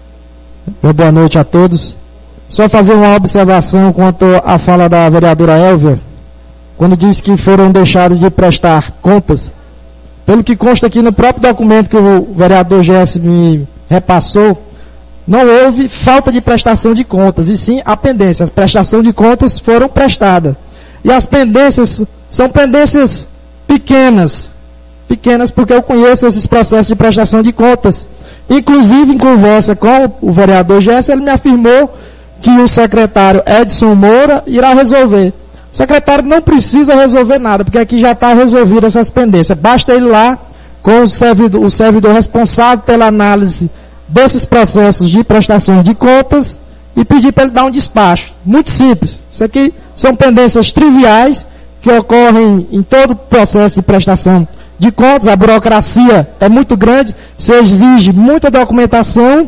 Uma boa noite a todos. Só fazer uma observação quanto à fala da vereadora Elvia, quando disse que foram deixados de prestar contas. Pelo que consta aqui no próprio documento que o vereador Jesse me repassou, não houve falta de prestação de contas, e sim a pendência. As prestações de contas foram prestadas. E as pendências são pendências pequenas. Pequenas porque eu conheço esses processos de prestação de contas. Inclusive, em conversa com o vereador Jesse, ele me afirmou que o secretário Edson Moura irá resolver. O secretário não precisa resolver nada, porque aqui já está resolvido essas pendências. Basta ele ir lá com o servidor, o servidor responsável pela análise desses processos de prestação de contas e pedir para ele dar um despacho. Muito simples. Isso aqui são pendências triviais que ocorrem em todo o processo de prestação de contas. A burocracia é muito grande, você exige muita documentação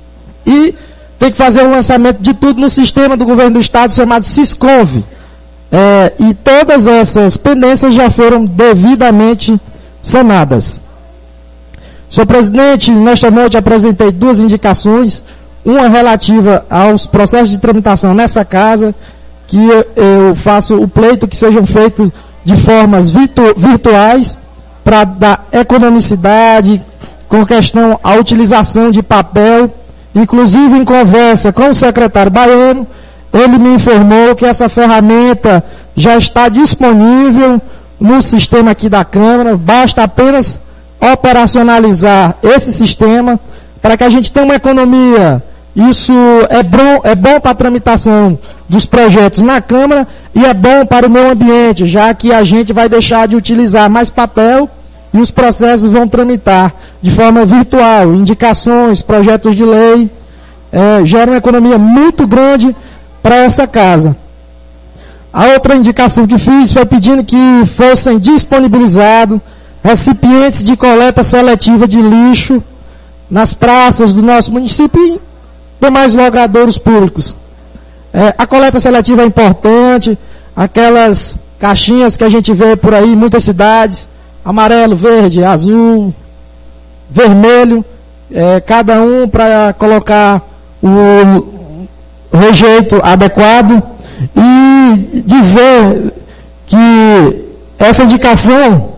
e tem que fazer o lançamento de tudo no sistema do governo do estado chamado Sisconv. É, e todas essas pendências já foram devidamente sanadas. Senhor presidente, nesta noite apresentei duas indicações, uma relativa aos processos de tramitação nessa casa, que eu, eu faço o pleito que sejam feitos de formas virtu, virtuais, para dar economicidade, com questão à utilização de papel, inclusive em conversa com o secretário Baiano, ele me informou que essa ferramenta já está disponível no sistema aqui da Câmara, basta apenas operacionalizar esse sistema para que a gente tenha uma economia. Isso é bom, é bom para a tramitação dos projetos na Câmara e é bom para o meio ambiente, já que a gente vai deixar de utilizar mais papel e os processos vão tramitar de forma virtual, indicações, projetos de lei, é, gera uma economia muito grande para essa casa. A outra indicação que fiz foi pedindo que fossem disponibilizados recipientes de coleta seletiva de lixo nas praças do nosso município e demais logradouros públicos. É, a coleta seletiva é importante, aquelas caixinhas que a gente vê por aí em muitas cidades, amarelo, verde, azul, vermelho, é, cada um para colocar o rejeito adequado, e dizer que essa indicação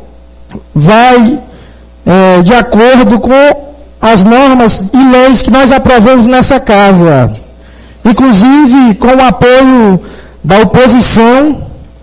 vai é, de acordo com as normas e leis que nós aprovamos nessa casa. Inclusive, com o apoio da oposição,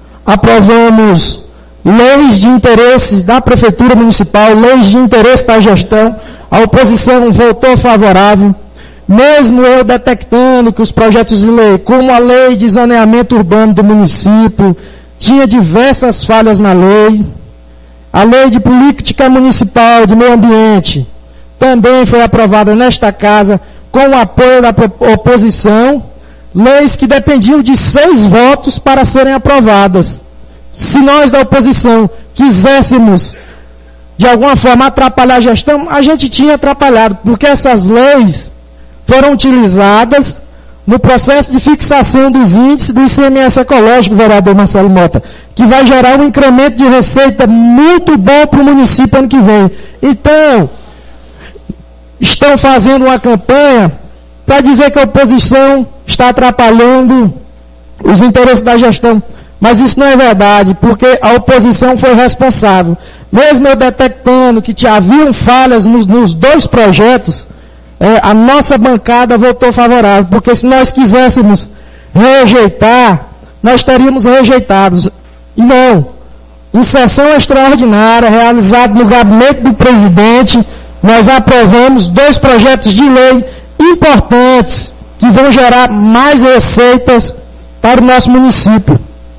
aprovamos leis de interesse da Prefeitura Municipal, leis de interesse da gestão. A oposição votou favorável. mesmo eu detectando que os projetos de lei, como a lei de zoneamento urbano do município, tinha diversas falhas na lei, a lei de política municipal de meio ambiente também foi aprovada nesta casa com o apoio da oposição, leis que dependiam de seis votos para serem aprovadas. Se nós da oposição quiséssemos de alguma forma atrapalhar a gestão, a gente tinha atrapalhado, porque essas leis foram utilizadas no processo de fixação dos índices do I C M S ecológico, vereador Marcelo Mota, que vai gerar um incremento de receita muito bom para o município ano que vem. Então, estão fazendo uma campanha para dizer que a oposição está atrapalhando os interesses da gestão. Mas isso não é verdade, porque a oposição foi responsável. Mesmo eu detectando que haviam falhas nos, nos dois projetos, é, a nossa bancada votou favorável, porque se nós quiséssemos rejeitar, nós teríamos rejeitados. E não. Em sessão extraordinária, realizada no gabinete do presidente, nós aprovamos dois projetos de lei importantes, que vão gerar mais receitas para o nosso município.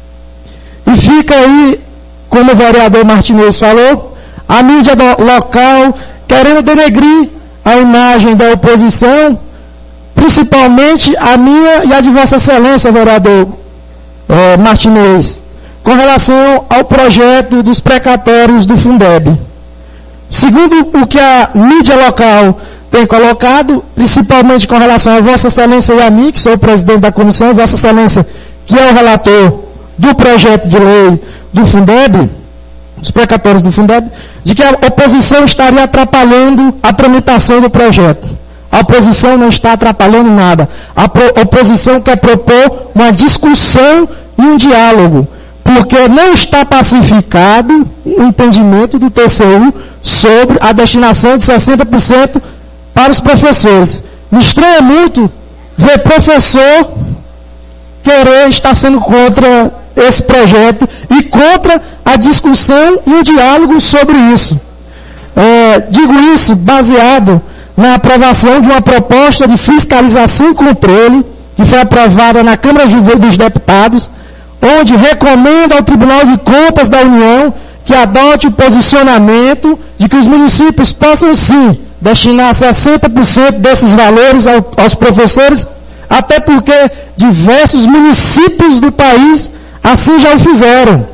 E fica aí, como o vereador Martinez falou, a mídia do, local querendo denegrir a imagem da oposição, principalmente a minha e a de Vossa Excelência, vereador eh, Martinez, com relação ao projeto dos precatórios do Fundeb. Segundo o que a mídia local tem colocado, principalmente com relação a Vossa Excelência e a mim, que sou o presidente da comissão, e Vossa Excelência, que é o relator do projeto de lei do Fundeb, dos precatórios do Fundeb, de que a oposição estaria atrapalhando a tramitação do projeto. A oposição não está atrapalhando nada. A oposição quer propor uma discussão e um diálogo, porque não está pacificado o entendimento do T C U sobre a destinação de sessenta por cento para os professores. Me estranha muito ver professor querer estar sendo contra esse projeto e contra a discussão e o diálogo sobre isso. É, digo isso baseado na aprovação de uma proposta de fiscalização e controle que foi aprovada na Câmara dos Deputados, onde recomenda ao Tribunal de Contas da União que adote o posicionamento de que os municípios possam sim destinar sessenta por cento desses valores ao, aos professores, até porque diversos municípios do país assim já o fizeram.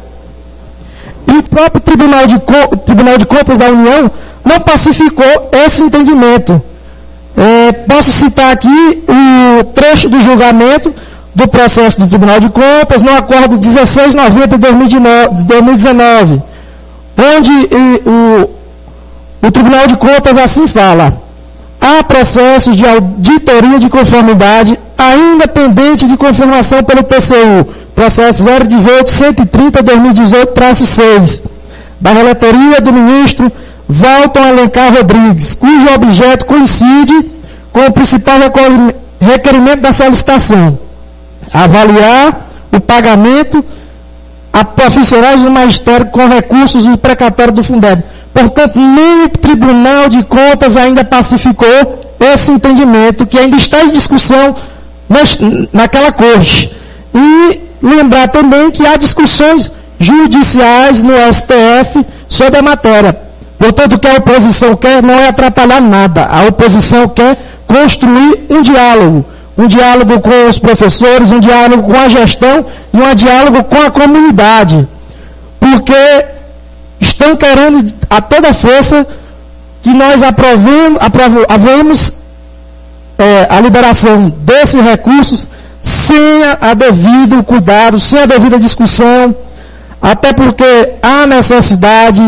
E o próprio Tribunal de, Tribunal de Contas da União não pacificou esse entendimento. É, posso citar aqui o trecho do julgamento do processo do Tribunal de Contas no acordo dezesseis noventa de dois mil e dezenove, onde e, o, o Tribunal de Contas assim fala: há processos de auditoria de conformidade ainda pendente de confirmação pelo T C U, processo zero dezoito, cento e trinta, dois mil e dezoito, traço seis, da relatoria do ministro Walton Alencar Rodrigues, cujo objeto coincide com o principal requerimento da solicitação: avaliar o pagamento a profissionais do magistério com recursos do precatório do Fundeb. Portanto, nem o Tribunal de Contas ainda pacificou esse entendimento, que ainda está em discussão naquela corte. E lembrar também que há discussões judiciais no S T F sobre a matéria. Portanto, o que a oposição quer não é atrapalhar nada. A oposição quer construir um diálogo. Um diálogo com os professores, um diálogo com a gestão e um diálogo com a comunidade. Porque estão querendo a toda força que nós aprovemos, aprovemos é, a liberação desses recursos sem a, a devido cuidado, sem a devida discussão, até porque há necessidade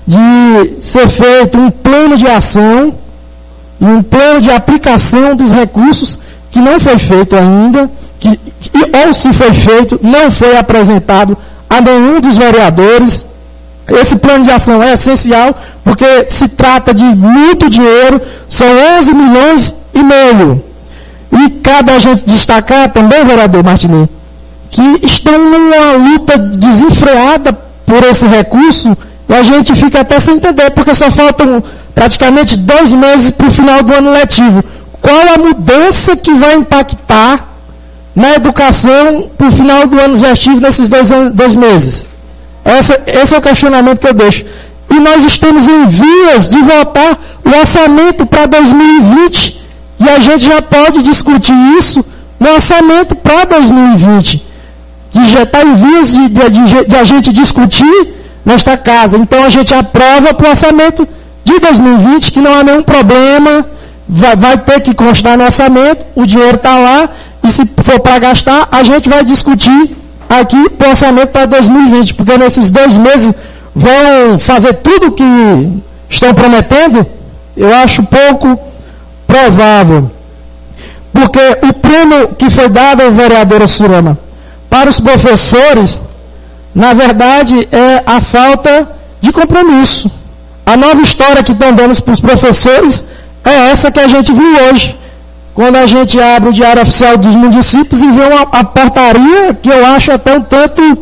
de ser feito um plano de ação e um plano de aplicação dos recursos que não foi feito ainda, que, que, ou se foi feito, não foi apresentado a nenhum dos vereadores. Esse plano de ação é essencial, porque se trata de muito dinheiro, são onze milhões e meio. E cabe a gente destacar também, vereador Martinez, que estão numa luta desenfreada por esse recurso, e a gente fica até sem entender, porque só faltam praticamente dois meses para o final do ano letivo. qual a mudança que vai impactar na educação para o final do ano letivo nesses dois, anos, dois meses? Essa, esse é o questionamento que eu deixo. E nós estamos em vias de votar o orçamento para dois mil e vinte, e a gente já pode discutir isso no orçamento para dois mil e vinte, que já está em vias de, de, de, de a gente discutir nesta casa. Então a gente aprova para o orçamento de dois mil e vinte, que não há nenhum problema, vai, vai ter que constar no orçamento, o dinheiro está lá, e se for para gastar, a gente vai discutir aqui para o orçamento para dois mil e vinte, porque nesses dois meses vão fazer tudo o que estão prometendo. Eu acho pouco provável. Porque o prêmio que foi dado à vereadora Surama para os professores, na verdade, é a falta de compromisso. A nova história que estão dando para os professores é essa que a gente viu hoje. Quando a gente abre o Diário Oficial dos Municípios e vê uma, a portaria que eu acho até um tanto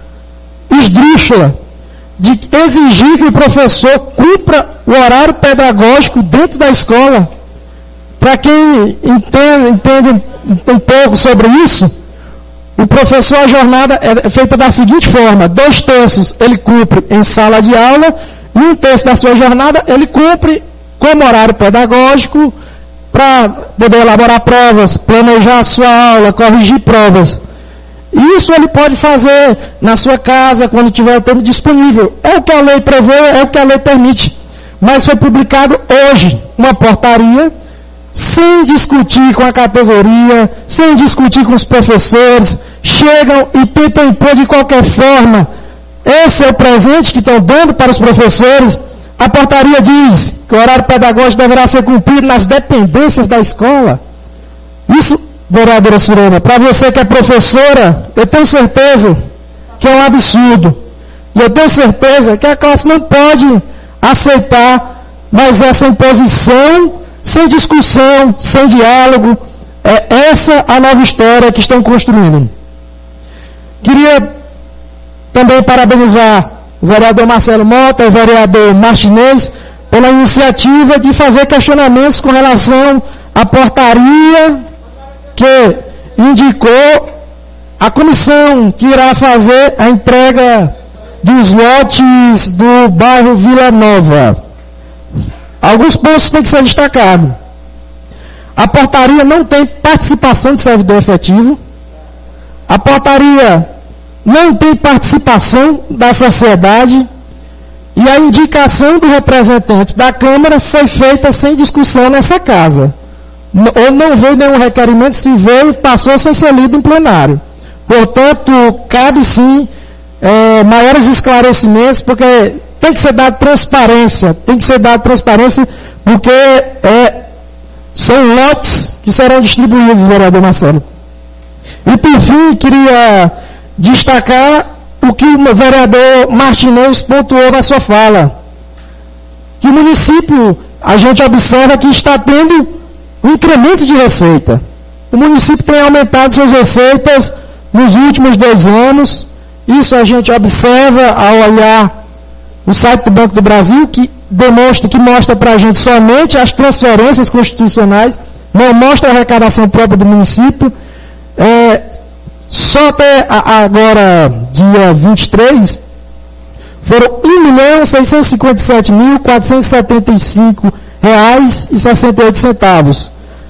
esdrúxula, de exigir que o professor cumpra o horário pedagógico dentro da escola. Para quem entende, entende um, um pouco sobre isso, o professor, a jornada é feita da seguinte forma: dois terços ele cumpre em sala de aula, e um terço da sua jornada ele cumpre como horário pedagógico, para poder elaborar provas, planejar a sua aula, corrigir provas. Isso ele pode fazer na sua casa, quando tiver o tempo disponível. É o que a lei prevê, é o que a lei permite. Mas foi publicado hoje uma portaria, sem discutir com a categoria, sem discutir com os professores, chegam e tentam impor de qualquer forma. Esse é o presente que estão dando para os professores. A portaria diz que o horário pedagógico deverá ser cumprido nas dependências da escola. Isso, vereadora Surama, para você que é professora, eu tenho certeza que é um absurdo. E eu tenho certeza que a classe não pode aceitar mais essa imposição, sem discussão, sem diálogo. É essa a nova história que estão construindo. Queria também parabenizar o vereador Marcelo Mota, o vereador Martinez, pela iniciativa de fazer questionamentos com relação à portaria que indicou a comissão que irá fazer a entrega dos lotes do bairro Vila Nova. Alguns pontos têm que ser destacados. A portaria não tem participação de servidor efetivo. A portaria não tem participação da sociedade. E a indicação do representante da Câmara foi feita sem discussão nessa casa. Ou não veio nenhum requerimento, se veio, passou sem ser lido em plenário. Portanto, cabe sim é, maiores esclarecimentos, porque tem que ser dado transparência, tem que ser dado transparência, porque é, são lotes que serão distribuídos, vereador Marcelo. E por fim, queria destacar o que o vereador Martinez pontuou na sua fala. Que o município, a gente observa que está tendo um incremento de receita. O município tem aumentado suas receitas nos últimos dois anos. Isso a gente observa ao olhar o site do Banco do Brasil, que demonstra, que mostra para a gente somente as transferências constitucionais, não mostra a arrecadação própria do município. É, só até agora, dia vinte e três, foram um milhão seiscentos e cinquenta e sete mil quatrocentos e setenta e cinco reais e sessenta e oito centavos.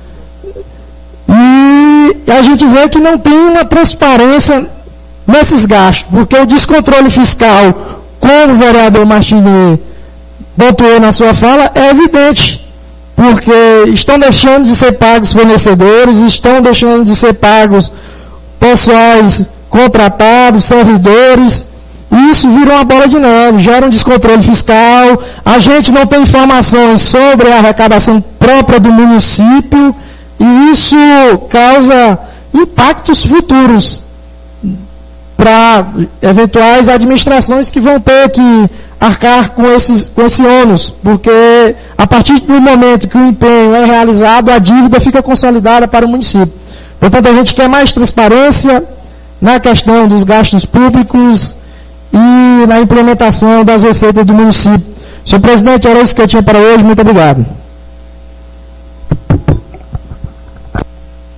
E a gente vê que não tem uma transparência nesses gastos, porque o descontrole fiscal, como o vereador Martinez pontuou na sua fala, é evidente, porque estão deixando de ser pagos fornecedores, estão deixando de ser pagos pessoais contratados, servidores, e isso vira uma bola de neve, gera um descontrole fiscal, a gente não tem informações sobre a arrecadação própria do município, e isso causa impactos futuros para eventuais administrações que vão ter que arcar com, esses, com esse ônus, porque a partir do momento que o empenho é realizado, a dívida fica consolidada para o município. Portanto, a gente quer mais transparência na questão dos gastos públicos e na implementação das receitas do município. Senhor presidente, era isso que eu tinha para hoje. Muito obrigado.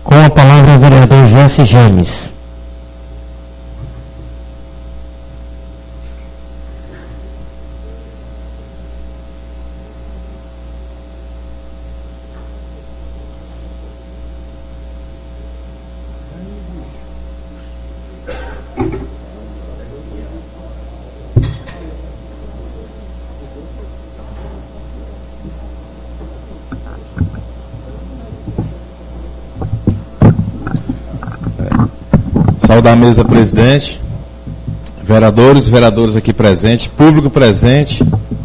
Com a palavra o vereador Jesse James. Saudar a mesa, presidente, vereadores, vereadoras aqui presentes, público presente.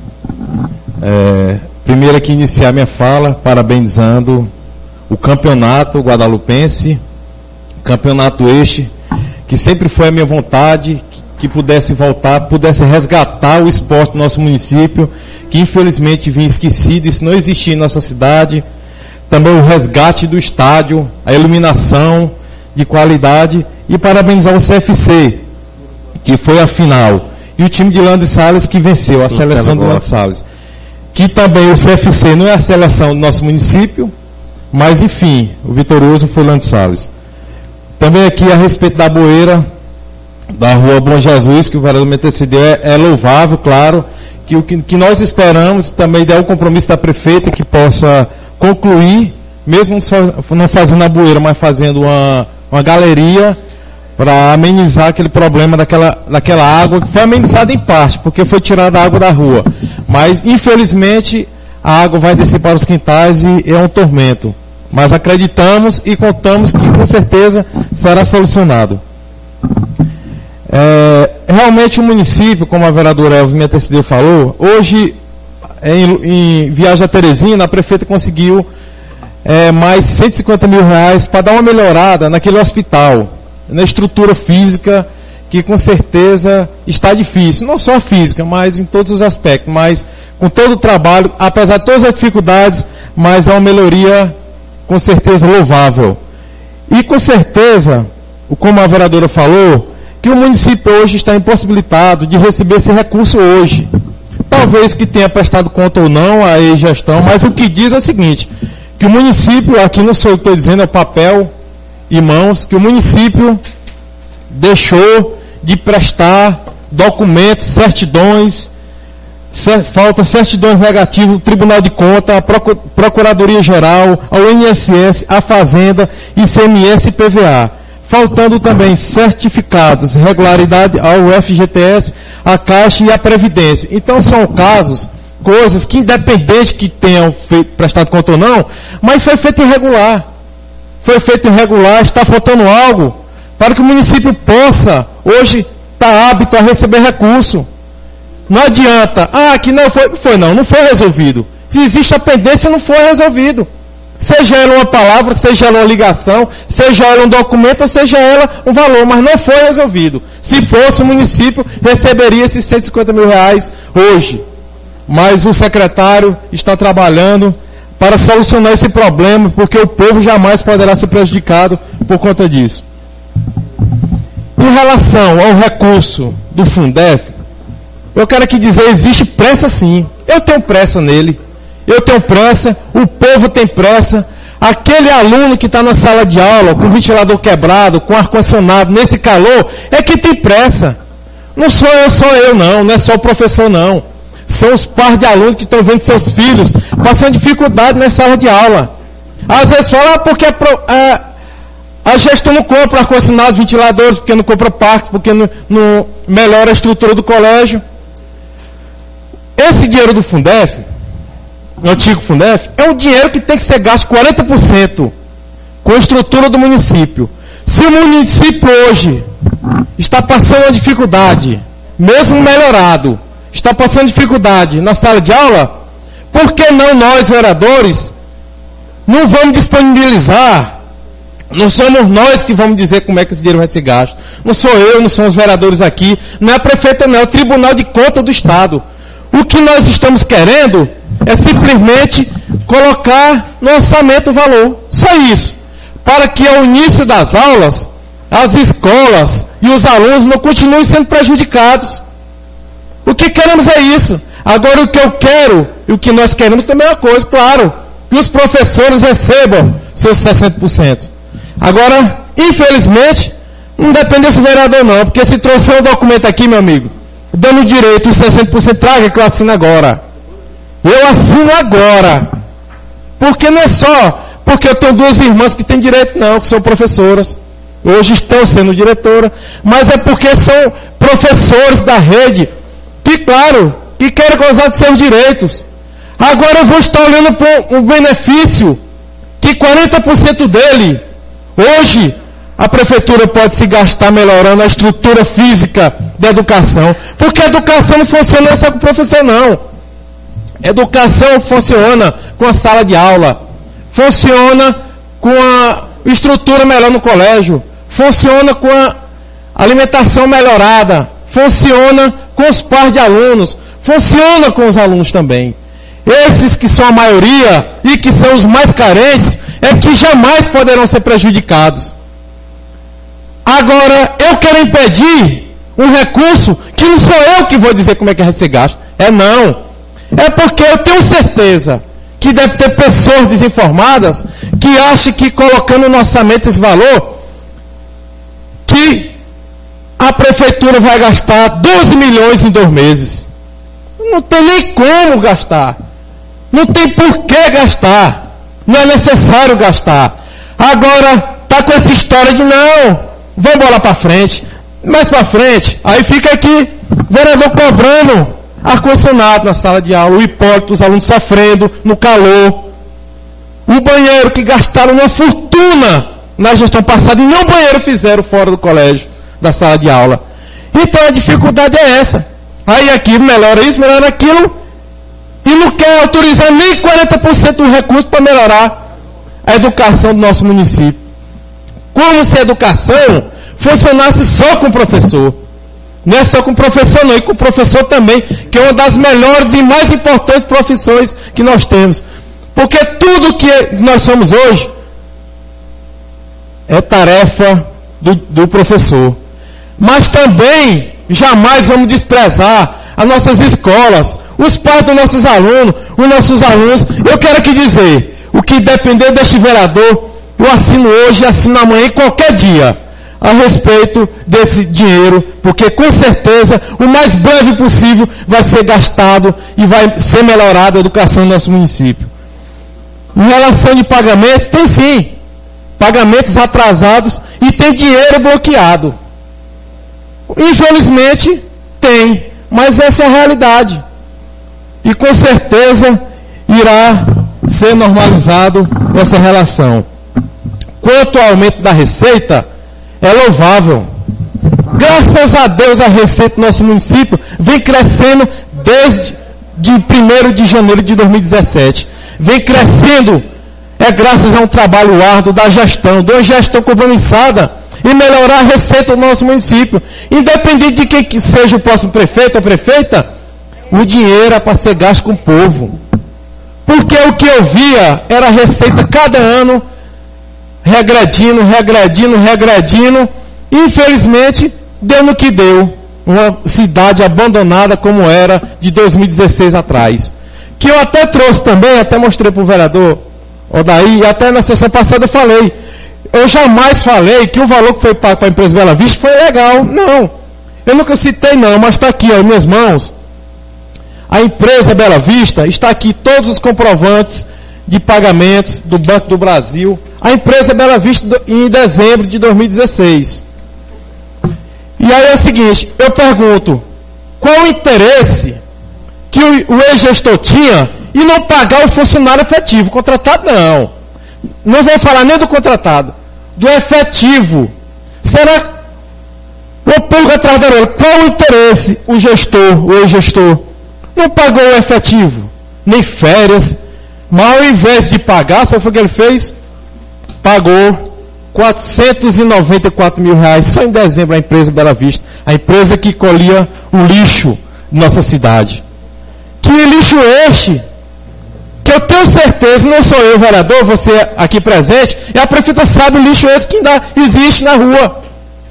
É, primeiro aqui iniciar minha fala parabenizando o campeonato guadalupense, campeonato este, que sempre foi a minha vontade, que, que pudesse voltar, pudesse resgatar o esporte do nosso município, que infelizmente vinha esquecido, isso não existia em nossa cidade. Também o resgate do estádio, a iluminação de qualidade. E parabenizar o C F C, que foi a final, e o time de Leandro Salles, que venceu, a seleção de Leandro Salles. Que também o C F C não é a seleção do nosso município, mas enfim, o vitorioso foi o Leandro Salles. Também aqui a respeito da Boeira, da rua Bom Jesus, que o vereador me antecedeu, é, é louvável, claro, que o que, que nós esperamos, também é o compromisso da prefeita, que possa concluir, mesmo não fazendo a Boeira, mas fazendo uma, uma galeria, para amenizar aquele problema daquela, daquela água, que foi amenizada em parte, porque foi tirada a água da rua. Mas, infelizmente, a água vai descer para os quintais e é um tormento. Mas acreditamos e contamos que, com certeza, será solucionado. É, realmente, o município, como a vereadora Elvia me antecedeu falou, hoje, em, em Viagem a Teresina, a prefeita conseguiu é, mais cento e cinquenta mil reais para dar uma melhorada naquele hospital, na estrutura física, que com certeza está difícil, não só a física, mas em todos os aspectos, mas com todo o trabalho, apesar de todas as dificuldades, mas é uma melhoria com certeza louvável. E com certeza, como a vereadora falou, que o município hoje está impossibilitado de receber esse recurso hoje. Talvez que tenha prestado conta ou não a ex-gestão, mas o que diz é o seguinte, que o município, aqui não sou eu que estou dizendo, é o papel e mãos, que o município deixou de prestar documentos, certidões, cer falta certidões negativas do Tribunal de Contas, a Procuradoria-Geral, ao I N S S, a Fazenda, I C M S e P V A. Faltando também certificados, regularidade ao F G T S, a Caixa e a Previdência. Então são casos, coisas que independente que tenham feito, prestado conta ou não, mas foi feito irregular. Foi feito irregular, está faltando algo para que o município possa, hoje, estar apto a receber recurso. Não adianta, ah, que não foi, foi não, não foi resolvido. Se existe a pendência, não foi resolvido. Seja ela uma palavra, seja ela uma ligação, seja ela um documento, ou seja ela um valor, mas não foi resolvido. Se fosse, o município receberia esses cento e cinquenta mil reais hoje. Mas o secretário está trabalhando para solucionar esse problema, porque o povo jamais poderá ser prejudicado por conta disso. Em relação ao recurso do Fundef, eu quero aqui dizer, existe pressa sim. Eu tenho pressa nele. Eu tenho pressa, o povo tem pressa. Aquele aluno que está na sala de aula, com o ventilador quebrado, com ar-condicionado, nesse calor, é que tem pressa. Não sou eu, só eu não, não é só o professor não. São os pais de alunos que estão vendo seus filhos passando dificuldade na sala de aula. Às vezes falam, ah, porque a, a, a gestão não compra ar-condicionado, ventiladores, porque não compra parques, porque não, não melhora a estrutura do colégio. Esse dinheiro do Fundef, o antigo Fundef, é um dinheiro que tem que ser gasto quarenta por cento com a estrutura do município. Se o município hoje está passando uma dificuldade, mesmo melhorado, está passando dificuldade na sala de aula, por que não nós, vereadores, não vamos disponibilizar? Não somos nós que vamos dizer como é que esse dinheiro vai ser gasto. Não sou eu, não são os vereadores aqui, não é a prefeita, não, é o Tribunal de Contas do Estado. O que nós estamos querendo é simplesmente colocar no orçamento o valor. Só isso. Para que ao início das aulas, as escolas e os alunos não continuem sendo prejudicados. O que queremos é isso. Agora o que eu quero e o que nós queremos também é uma coisa, claro, que os professores recebam seus sessenta por cento. Agora, infelizmente, não depende desse vereador não, porque se trouxer um documento aqui, meu amigo, dando direito os sessenta por cento, traga que eu assino agora. Eu assino agora. Porque não é só porque eu tenho duas irmãs que têm direito, não, que são professoras. Hoje estão sendo diretora, mas é porque são professores da rede, que, claro, que querem gozar de seus direitos. Agora eu vou estar olhando para um benefício que quarenta por cento dele, hoje, a prefeitura pode se gastar melhorando a estrutura física da educação. Porque a educação não funciona só com o professor, não. A educação funciona com a sala de aula, funciona com a estrutura melhor no colégio, funciona com a alimentação melhorada, funciona com os pais de alunos, funciona com os alunos também. Esses que são a maioria e que são os mais carentes é que jamais poderão ser prejudicados. Agora, eu quero impedir um recurso que não sou eu que vou dizer como é que vai ser gasto. É não. É porque eu tenho certeza que deve ter pessoas desinformadas que acham que colocando no orçamento esse valor, que a prefeitura vai gastar doze milhões em dois meses. Não tem nem como gastar. Não tem por que gastar. Não é necessário gastar. Agora, está com essa história de não, vamos bolar para frente. Mais para frente, aí fica aqui, vereador cobrando ar-condicionado na sala de aula, o Hipólito, os alunos sofrendo no calor. O banheiro que gastaram uma fortuna na gestão passada e nem o banheiro fizeram fora do colégio, da sala de aula. Então a dificuldade é essa. Aí aqui melhora isso, melhora aquilo, e não quer autorizar nem quarenta por cento do recurso para melhorar a educação do nosso município. Como se a educação funcionasse só com o professor. Não é só com o professor não, e com o professor também, que é uma das melhores e mais importantes profissões que nós temos. Porque tudo que nós somos hoje é tarefa do, do professor. Mas também jamais vamos desprezar as nossas escolas, os pais dos nossos alunos, os nossos alunos. Eu quero aqui dizer, o que depender deste vereador, eu assino hoje, assino amanhã, em qualquer dia, a respeito desse dinheiro, porque com certeza o mais breve possível vai ser gastado e vai ser melhorada a educação do nosso município. Em relação de pagamentos, tem sim, pagamentos atrasados e tem dinheiro bloqueado. Infelizmente, tem, mas essa é a realidade. E com certeza irá ser normalizado essa relação. Quanto ao aumento da receita, é louvável. Graças a Deus, a receita do nosso município vem crescendo desde de primeiro de janeiro de dois mil e dezessete. Vem crescendo, é graças a um trabalho árduo da gestão, de uma gestão compromissada em melhorar a receita do nosso município. Independente de quem que seja o próximo prefeito ou prefeita, o dinheiro é para ser gasto com o povo. Porque o que eu via era a receita cada ano regredindo, regredindo, regredindo. Infelizmente, deu no que deu. Uma cidade abandonada como era de dois mil e dezesseis atrás. Que eu até trouxe também, até mostrei para o vereador Odaí, e até na sessão passada eu falei. Eu jamais falei que o valor que foi pago para a empresa Bela Vista foi legal. Não. Eu nunca citei não, mas está aqui, ó, em minhas mãos. A empresa Bela Vista, está aqui todos os comprovantes de pagamentos do Banco do Brasil. A empresa Bela Vista em dezembro de dois mil e dezesseis. E aí é o seguinte, eu pergunto, qual o interesse que o, o ex-gestor tinha em não pagar o funcionário efetivo? Contratado não. Não vou falar nem do contratado, do efetivo. Será o pulga atrás da orelha? Qual o interesse o gestor, o ex-gestor? Não pagou o efetivo, nem férias. Mas ao invés de pagar, sabe o que ele fez? Pagou quatrocentos e noventa e quatro mil reais só em dezembro a empresa Bela Vista, a empresa que colhia o lixo de nossa cidade. Que lixo este? Que eu tenho certeza, não sou eu, vereador, você aqui presente, e a prefeita sabe o lixo esse que ainda existe na rua.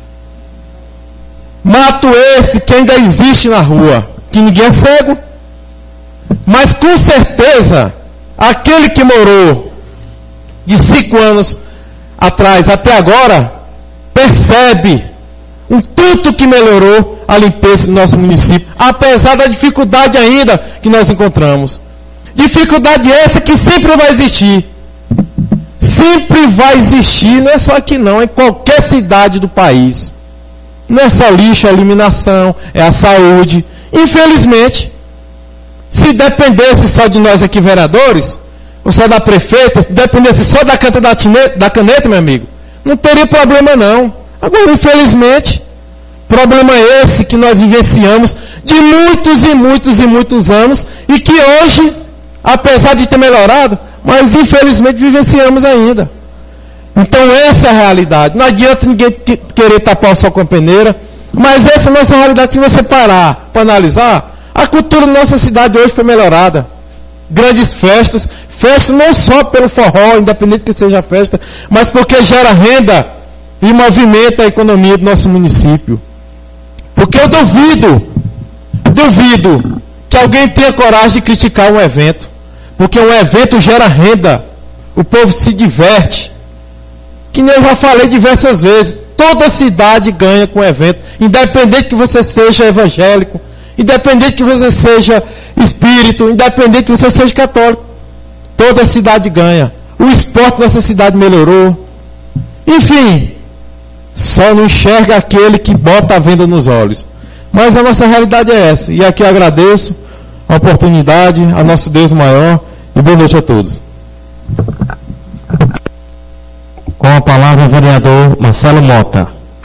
Mato esse que ainda existe na rua, que ninguém é cego. Mas com certeza, aquele que morou de cinco anos atrás até agora, percebe um tanto que melhorou a limpeza do nosso município, apesar da dificuldade ainda que nós encontramos. Dificuldade essa que sempre vai existir. Sempre vai existir, não é só aqui não, é em qualquer cidade do país. Não é só lixo, é a iluminação, é a saúde. Infelizmente, se dependesse só de nós aqui vereadores, ou só da prefeita, se dependesse só da caneta da, tineta, da caneta, meu amigo, não teria problema não. Agora, infelizmente, problema esse que nós vivenciamos de muitos e muitos e muitos anos e que hoje, apesar de ter melhorado, mas infelizmente vivenciamos ainda. Então essa é a realidade. Não adianta ninguém querer tapar o sol com a peneira, mas essa é a nossa realidade. Se você parar para analisar, a cultura da nossa cidade hoje foi melhorada. Grandes festas, festas não só pelo forró, independente que seja festa, mas porque gera renda e movimenta a economia do nosso município. Porque eu duvido, duvido que alguém tenha coragem de criticar um evento. Porque um evento gera renda, o povo se diverte. Que nem eu já falei diversas vezes, toda cidade ganha com o evento, independente que você seja evangélico, independente que você seja espírito, independente que você seja católico, toda cidade ganha. O esporte da nossa cidade melhorou. Enfim, só não enxerga aquele que bota a venda nos olhos. Mas a nossa realidade é essa. E aqui eu agradeço a oportunidade, a nosso Deus maior, e boa noite a todos. Com a palavra o vereador Marcelo Mota.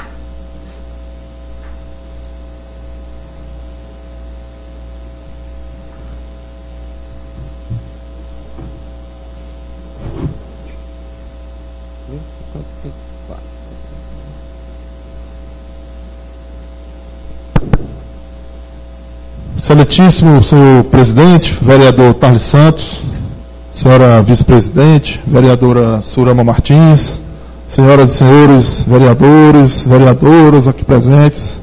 Excelentíssimo senhor presidente, vereador Tarles Santos, senhora vice-presidente, vereadora Surama Martins, senhoras e senhores vereadores, vereadoras aqui presentes.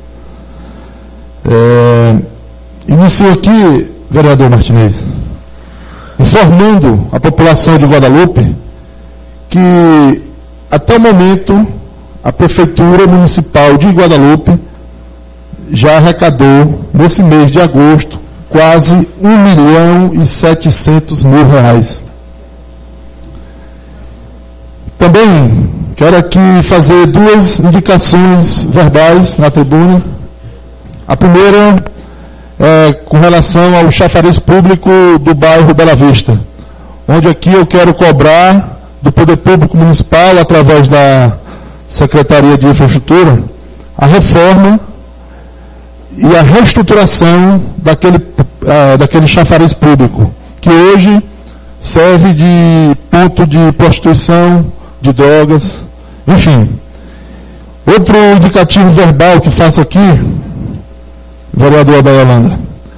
É, inicio aqui, vereador Martinez, informando a população de Guadalupe que, até o momento, a Prefeitura Municipal de Guadalupe já arrecadou, nesse mês de agosto, quase um milhão e setecentos mil reais. Também quero aqui fazer duas indicações verbais na tribuna. A primeira é com relação ao chafariz público do bairro Bela Vista, onde aqui eu quero cobrar do Poder Público Municipal, através da Secretaria de Infraestrutura, a reforma e a reestruturação daquele, uh, daquele chafariz público, que hoje serve de ponto de prostituição, de drogas, enfim. Outro indicativo verbal que faço aqui, vereador da Yolanda,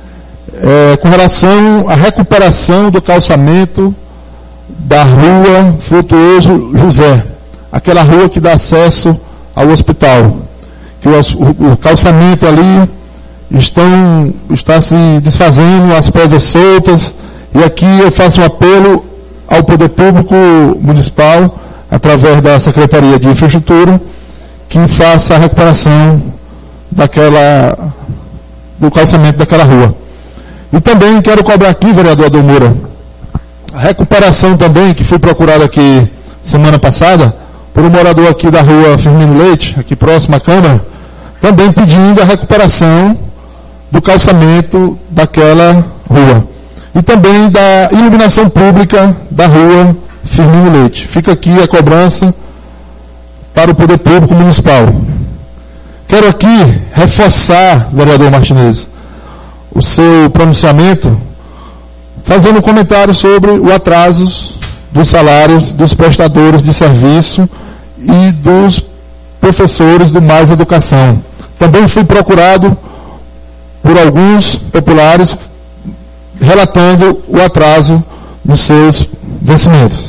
é com relação à recuperação do calçamento da rua Frutuoso José, aquela rua que dá acesso ao hospital, que o, o, o calçamento ali estão, está se desfazendo, as pedras soltas, e aqui eu faço um apelo ao Poder Público Municipal, através da Secretaria de Infraestrutura, que faça a recuperação daquela, do calçamento daquela rua. E também quero cobrar aqui, vereador Adão Moura, a recuperação também, que foi procurada aqui semana passada, por um morador aqui da rua Firmino Leite, aqui próximo à Câmara, também pedindo a recuperação do calçamento daquela rua. E também da iluminação pública da rua Firmino Leite. Fica aqui a cobrança para o Poder Público Municipal. Quero aqui reforçar, vereador Martinez, o seu pronunciamento, fazendo um comentário sobre o atraso dos salários dos prestadores de serviço e dos professores do Mais Educação. Também fui procurado por alguns populares relatando o atraso nos seus vencimentos.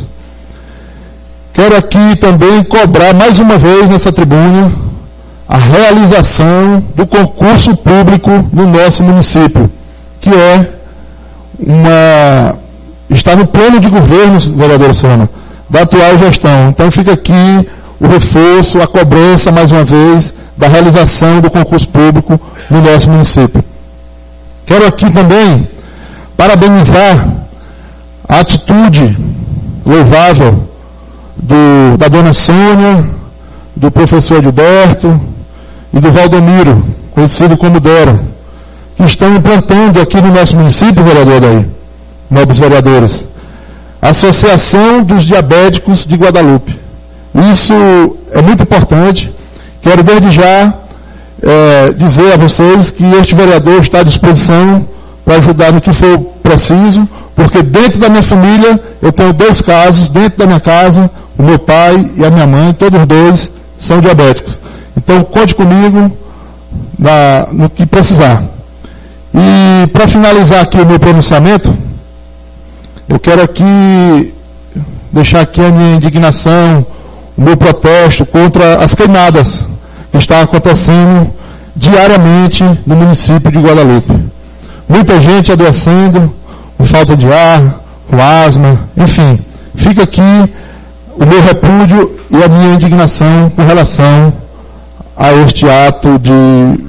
Quero aqui também cobrar mais uma vez nessa tribuna a realização do concurso público no nosso município, que é uma, está no plano de governo, vereadora Sônia, da atual gestão. Então fica aqui o reforço, a cobrança, mais uma vez, da realização do concurso público no nosso município. Quero aqui também parabenizar a atitude louvável do, da dona Sônia, do professor Gilberto e do Valdomiro, conhecido como Dora, que estão implantando aqui no nosso município, vereador daí, nobres vereadores, a Associação dos Diabéticos de Guadalupe. Isso é muito importante. Quero desde já é, dizer a vocês que este vereador está à disposição para ajudar no que for preciso, porque dentro da minha família eu tenho dois casos, dentro da minha casa, o meu pai e a minha mãe, todos os dois são diabéticos. Então conte comigo na, no que precisar. E para finalizar aqui o meu pronunciamento, eu quero aqui deixar aqui a minha indignação, o meu protesto contra as queimadas que estão acontecendo diariamente no município de Guadalupe. Muita gente adoecendo, com falta de ar, com asma, enfim. Fica aqui o meu repúdio e a minha indignação com relação a este ato de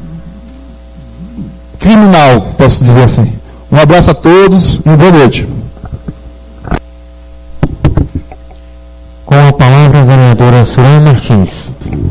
criminal, posso dizer assim. Um abraço a todos e uma boa noite. Com a palavra a vereadora Surama Martins.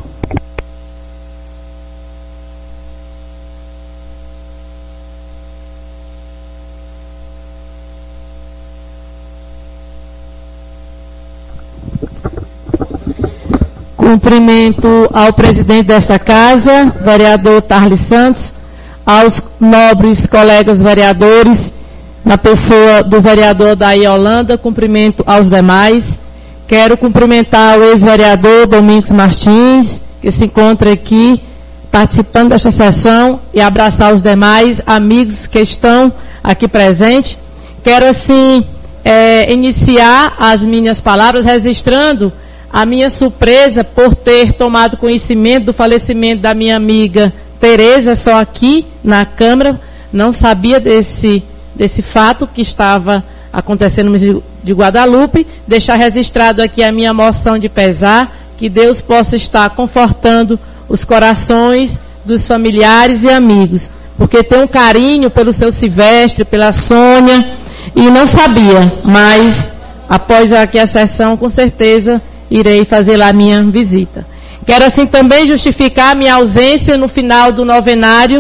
Cumprimento ao presidente desta casa, vereador Tarles Santos, aos nobres colegas vereadores, na pessoa do vereador Daí Holanda, cumprimento aos demais. Quero cumprimentar o ex-vereador Domingos Martins, que se encontra aqui participando desta sessão, e abraçar os demais amigos que estão aqui presentes. Quero, assim, é, iniciar as minhas palavras registrando a minha surpresa por ter tomado conhecimento do falecimento da minha amiga Tereza, só aqui na Câmara. Não sabia desse, desse fato que estava acontecendo no de Guadalupe. Deixar registrado aqui a minha moção de pesar, que Deus possa estar confortando os corações dos familiares e amigos, porque tem um carinho pelo seu Silvestre, pela Sônia, e não sabia, mas após aqui a sessão, com certeza, irei fazer lá a minha visita. Quero, assim, também justificar a minha ausência no final do novenário,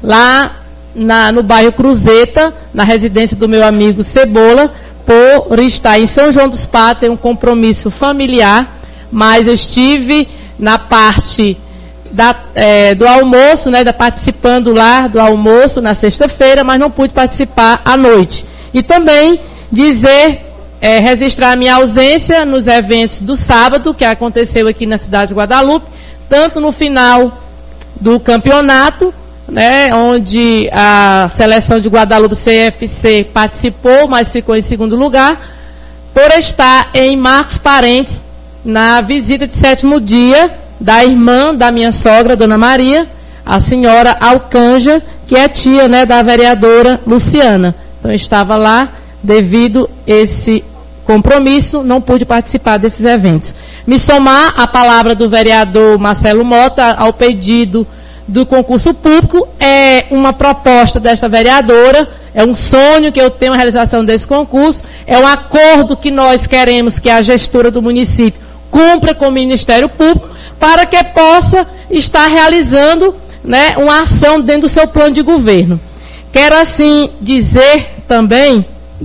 lá na, no bairro Cruzeta, na residência do meu amigo Cebola, por estar em São João dos Patos, tem um compromisso familiar, mas eu estive na parte da, é, do almoço, né, da, participando lá do almoço na sexta-feira, mas não pude participar à noite. E também dizer, é, registrar a minha ausência nos eventos do sábado, que aconteceu aqui na cidade de Guadalupe, tanto no final do campeonato, né, onde a seleção de Guadalupe C F C participou, mas ficou em segundo lugar, por estar em Marcos Parentes, na visita de sétimo dia da irmã da minha sogra, Dona Maria, a senhora Alcanja, que é tia, né, da vereadora Luciana. Então, eu estava lá devido a esse compromisso, não pude participar desses eventos. Me somar a palavra do vereador Marcelo Mota ao pedido do concurso público, é uma proposta desta vereadora, é um sonho que eu tenho a realização desse concurso, é um acordo que nós queremos que a gestora do município cumpra com o Ministério Público, para que possa estar realizando, né, uma ação dentro do seu plano de governo. Quero, assim, dizer também,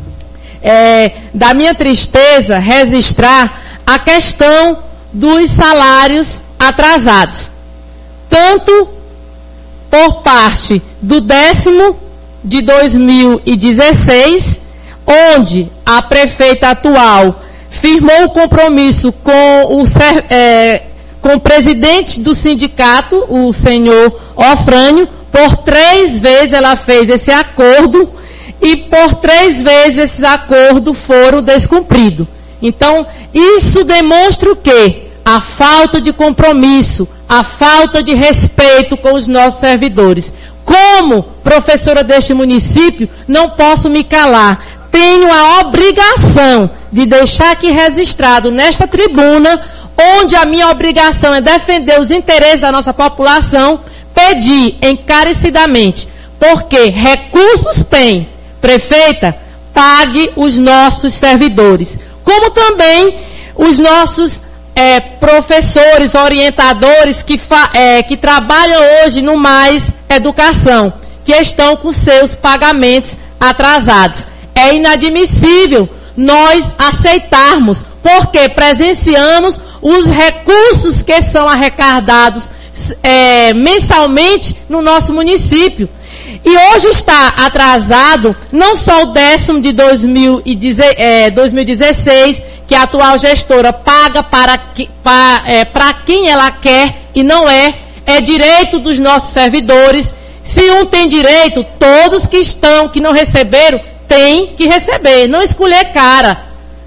é, da minha tristeza, registrar a questão dos salários atrasados, tanto por parte do décimo de dois mil e dezesseis, onde a prefeita atual firmou o compromisso com o, é, com o presidente do sindicato, o senhor Ofrânio. Por três vezes ela fez esse acordo e por três vezes esses acordos foram descumpridos. Então, isso demonstra o quê? A falta de compromisso, a falta de respeito com os nossos servidores. Como professora deste município, não posso me calar. tenho a obrigação de deixar aqui registrado nesta tribuna, onde a minha obrigação é defender os interesses da nossa população, pedir encarecidamente, porque recursos tem, prefeita, pague os nossos servidores, como também os nossos é, professores, orientadores que, fa, é, que trabalham hoje no Mais Educação, que estão com seus pagamentos atrasados. É inadmissível nós aceitarmos, porque presenciamos os recursos que são arrecadados é, mensalmente no nosso município. E hoje está atrasado não só o décimo de dois mil e dezesseis, que a atual gestora paga para, que, para, é, para quem ela quer e não é, é direito dos nossos servidores. Se um tem direito, todos que estão, que não receberam, têm que receber, não escolher cara.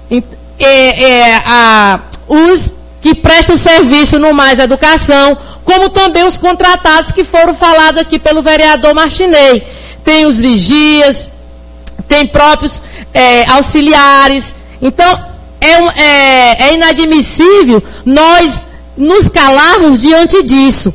É, é, a, os que prestam serviço no Mais Educação, como também os contratados que foram falados aqui pelo vereador Martinez. Tem os vigias, tem próprios é, auxiliares. Então, é, é, é inadmissível nós nos calarmos diante disso.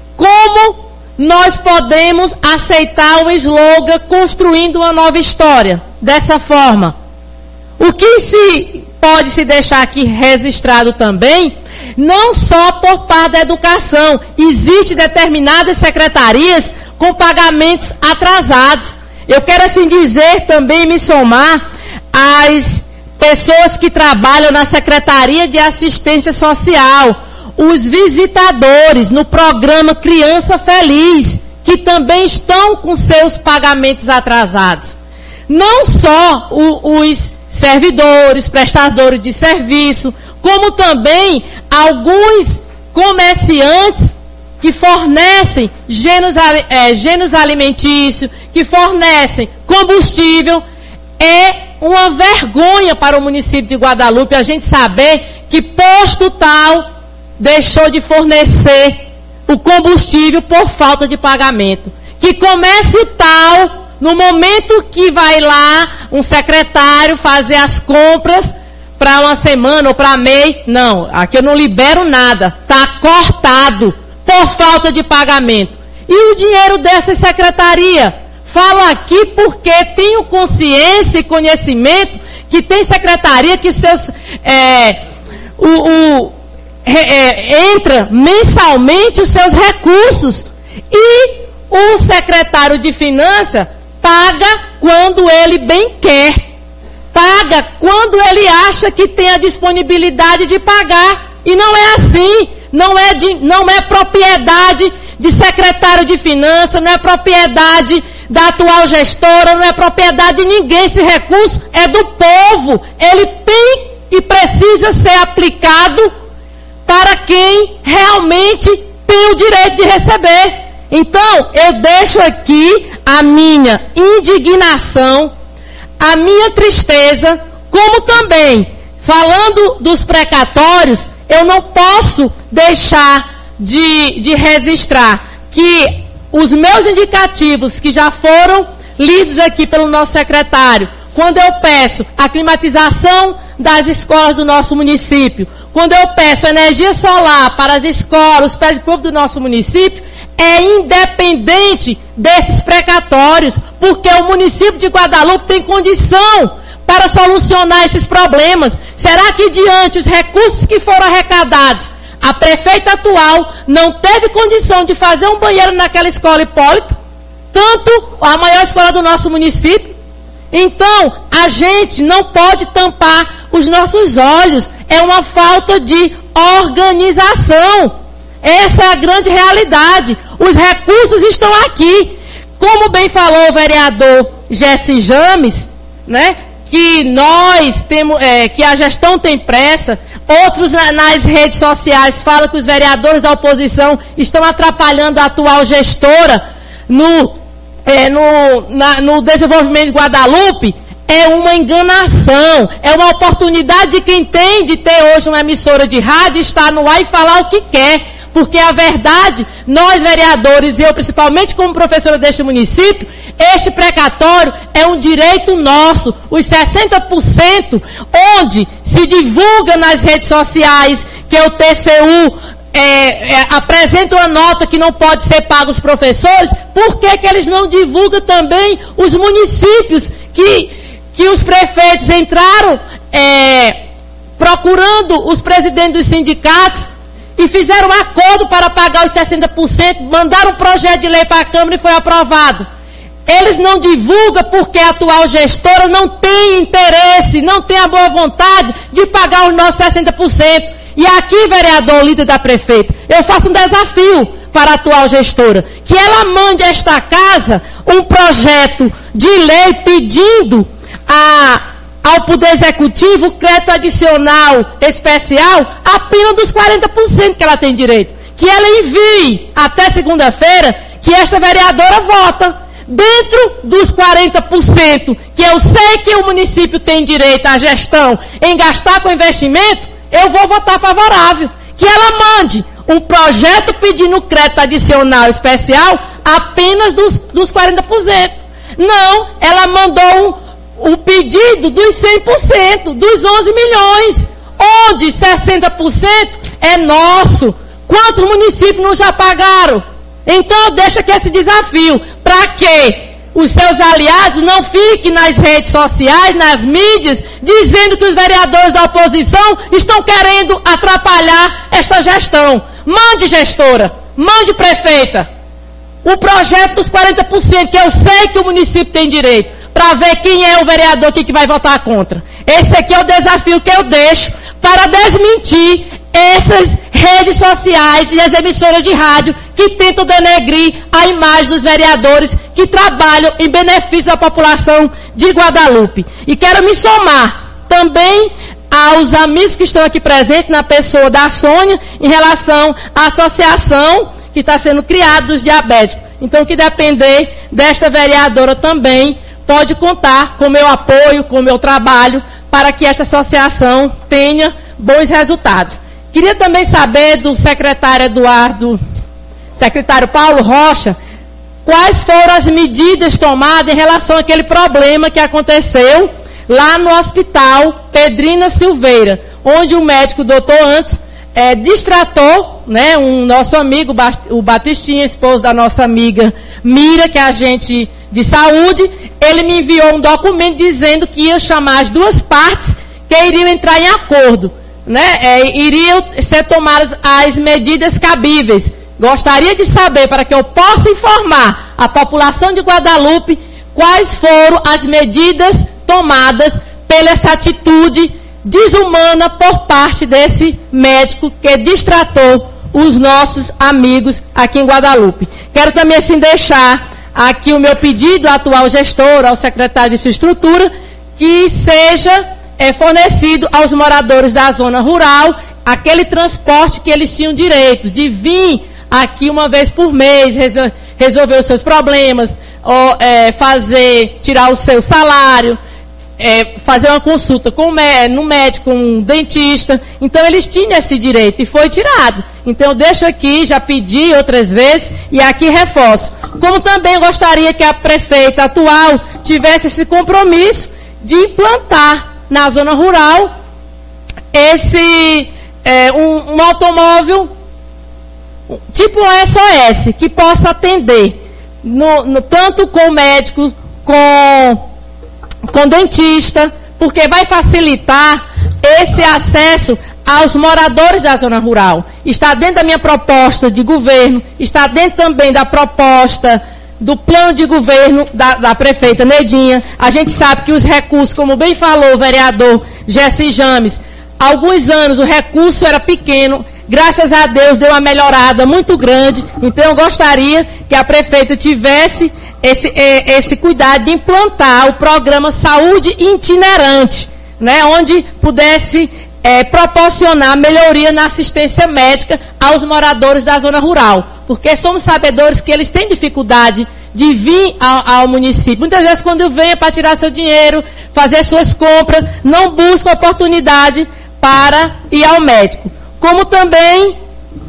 Como nós podemos aceitar o slogan construindo uma nova história dessa forma? O que se pode se deixar aqui registrado também, não só por parte da educação, existem determinadas secretarias com pagamentos atrasados. Eu quero assim dizer também, me somar às pessoas que trabalham na Secretaria de Assistência Social, os visitadores no programa Criança Feliz, que também estão com seus pagamentos atrasados. Não só o, os servidores, prestadores de serviço, como também alguns comerciantes que fornecem gêneros, é, gêneros alimentícios, que fornecem combustível. É uma vergonha para o município de Guadalupe a gente saber que posto tal deixou de fornecer o combustível por falta de pagamento. Que comércio tal, no momento que vai lá um secretário fazer as compras para uma semana ou para mês, não, aqui eu não libero nada, está cortado por falta de pagamento. E o dinheiro dessa secretaria? Falo aqui porque tenho consciência e conhecimento que tem secretaria que seus é, o, o É, entra mensalmente os seus recursos e o secretário de Finanças paga quando ele bem quer, paga quando ele acha que tem a disponibilidade de pagar, e não é assim, não é, de, não é propriedade de secretário de Finanças, não é propriedade da atual gestora, não é propriedade de ninguém, esse recurso é do povo, ele tem e precisa ser aplicado para quem realmente tem o direito de receber. Então, eu deixo aqui a minha indignação, a minha tristeza, como também, falando dos precatórios, eu não posso deixar de, de registrar que os meus indicativos, que já foram lidos aqui pelo nosso secretário, quando eu peço a climatização das escolas do nosso município, quando eu peço energia solar para as escolas, os prédios públicos do nosso município, é independente desses precatórios, porque o município de Guadalupe tem condição para solucionar esses problemas. Será que diante dos recursos que foram arrecadados, a prefeita atual não teve condição de fazer um banheiro naquela escola Hipólito? Tanto a maior escola do nosso município. Então, a gente não pode tampar os nossos olhos. É uma falta de organização. Essa é a grande realidade. Os recursos estão aqui. Como bem falou o vereador Jesse James, né, que nós temos, é, que a gestão tem pressa. Outros na, nas redes sociais falam que os vereadores da oposição estão atrapalhando a atual gestora no, é, no, na, no desenvolvimento de Guadalupe. É uma enganação, é uma oportunidade de quem tem de ter hoje uma emissora de rádio, estar no ar e falar o que quer. porque a verdade, nós vereadores, e eu principalmente como professora deste município, este precatório é um direito nosso, os sessenta por cento, onde se divulga nas redes sociais que o T C U é, é, apresenta uma nota que não pode ser paga os professores, por que que eles não divulgam também os municípios que, que os prefeitos entraram é, procurando os presidentes dos sindicatos e fizeram um acordo para pagar os sessenta por cento, mandaram um projeto de lei para a Câmara e foi aprovado. Eles não divulgam porque a atual gestora não tem interesse, não tem a boa vontade de pagar os nossos sessenta por cento. E aqui, vereador, líder da prefeita, eu faço um desafio para a atual gestora, que ela mande a esta casa um projeto de lei pedindo a, ao Poder Executivo crédito adicional especial apenas dos quarenta por cento que ela tem direito. Que ela envie até segunda-feira, que esta vereadora vota. Dentro dos quarenta por cento que eu sei que o município tem direito à gestão em gastar com investimento, eu vou votar favorável. Que ela mande um projeto pedindo crédito adicional especial apenas dos, dos quarenta por cento. Não, ela mandou um, um pedido dos cem por cento, dos onze milhões, onde sessenta por cento é nosso. Quantos municípios não já pagaram? Então, deixa aqui esse desafio, para que os seus aliados não fiquem nas redes sociais, nas mídias, dizendo que os vereadores da oposição estão querendo atrapalhar esta gestão. Mande, gestora, mande, prefeita, o projeto dos quarenta por cento, que eu sei que o município tem direito, para ver quem é o vereador aqui que vai votar contra. Esse aqui é o desafio que eu deixo para desmentir essas redes sociais e as emissoras de rádio que tentam denegrir a imagem dos vereadores que trabalham em benefício da população de Guadalupe. E quero me somar também aos amigos que estão aqui presentes, na pessoa da Sônia, em relação à associação que está sendo criada dos diabéticos. Então, que depender desta vereadora também, pode contar com o meu apoio, com o meu trabalho, para que esta associação tenha bons resultados. Queria também saber do secretário Eduardo, secretário Paulo Rocha, quais foram as medidas tomadas em relação àquele problema que aconteceu lá no hospital Pedrina Silveira, onde o médico doutor Antes é, distratou, né, um nosso amigo, o Batistinha, esposo da nossa amiga Mira, que é agente de saúde. Ele me enviou um documento dizendo que ia chamar as duas partes que iriam entrar em acordo. Né, é, iriam ser tomadas as medidas cabíveis. Gostaria de saber, para que eu possa informar a população de Guadalupe, quais foram as medidas tomadas pela essa atitude desumana por parte desse médico que distratou os nossos amigos aqui em Guadalupe. Quero também assim deixar aqui o meu pedido à atual gestora, ao secretário de Infraestrutura, que seja é fornecido aos moradores da zona rural aquele transporte que eles tinham direito de vir aqui uma vez por mês, resol resolver os seus problemas, ou, é, fazer, tirar o seu salário, é, fazer uma consulta com no médico, com um dentista. Então, eles tinham esse direito e foi tirado. Então, eu deixo aqui, já pedi outras vezes e aqui reforço. Como também gostaria que a prefeita atual tivesse esse compromisso de implantar na zona rural, esse, é, um, um automóvel tipo um S O S, que possa atender no, no, tanto com médico, com, com dentista, porque vai facilitar esse acesso aos moradores da zona rural. Está dentro da minha proposta de governo, está dentro também da proposta do plano de governo da, da prefeita Nedinha. A gente sabe que os recursos, como bem falou o vereador Jesse James, há alguns anos o recurso era pequeno, graças a Deus deu uma melhorada muito grande. Então eu gostaria que a prefeita tivesse esse, esse cuidado de implantar o programa Saúde Itinerante, né, onde pudesse é, proporcionar melhoria na assistência médica aos moradores da zona rural, porque somos sabedores que eles têm dificuldade de vir ao, ao município. Muitas vezes, quando vem para tirar seu dinheiro, fazer suas compras, não buscam oportunidade para ir ao médico. Como também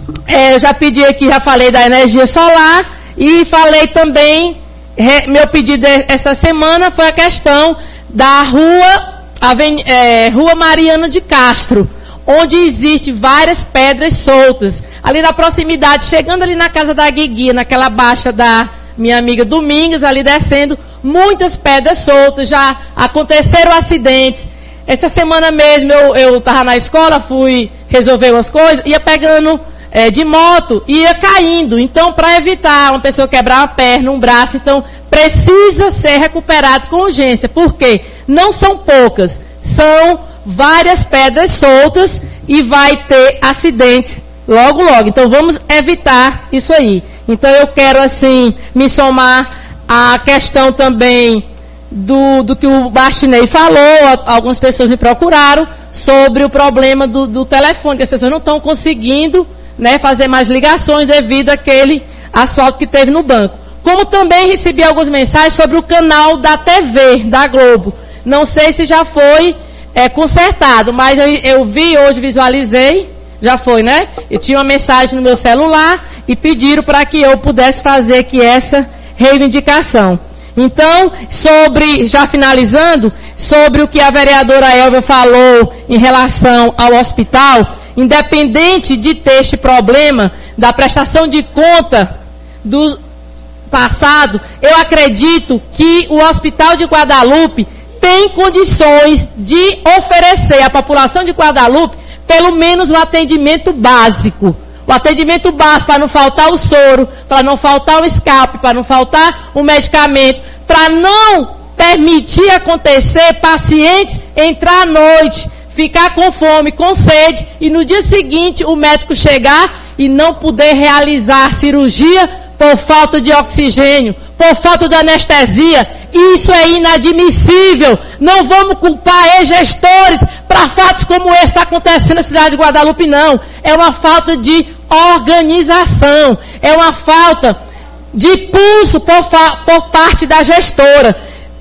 é, eu já pedi aqui, já falei da energia solar e falei também, re, meu pedido essa semana foi a questão da rua, Aven, é, Rua Mariana de Castro, onde existe várias pedras soltas. Ali na proximidade, chegando ali na casa da Guigui, naquela baixa da minha amiga Domingas, ali descendo, muitas pedras soltas, já aconteceram acidentes. Essa semana mesmo eu estava na escola, fui resolver umas coisas, ia pegando é, de moto, ia caindo. Então, para evitar uma pessoa quebrar uma perna, um braço, então precisa ser recuperado com urgência. Por quê? Não são poucas, são várias pedras soltas e vai ter acidentes logo, logo. Então, vamos evitar isso aí. Então, eu quero, assim, me somar à questão também do, do que o Bastinei falou. Algumas pessoas me procuraram sobre o problema do, do telefone, que as pessoas não estão conseguindo, né, fazer mais ligações devido àquele asfalto que teve no banco. Como também recebi algumas mensagens sobre o canal da T V, da Globo. Não sei se já foi é, consertado, mas eu, eu vi hoje, visualizei, já foi, né? Eu tinha uma mensagem no meu celular e pediram para que eu pudesse fazer aqui essa reivindicação. Então, sobre, já finalizando, sobre o que a vereadora Elvia falou em relação ao hospital, independente de ter este problema da prestação de conta do passado, eu acredito que o Hospital de Guadalupe tem condições de oferecer à população de Guadalupe pelo menos um atendimento básico. O atendimento básico para não faltar o soro, para não faltar o escape, para não faltar o medicamento, para não permitir acontecer pacientes entrar à noite, ficar com fome, com sede, e no dia seguinte o médico chegar e não poder realizar cirurgia por falta de oxigênio, por falta de anestesia. Isso é inadmissível. Não vamos culpar ex-gestores para fatos como esse que está acontecendo na cidade de Guadalupe, não. É uma falta de organização, é uma falta de pulso por, por parte da gestora.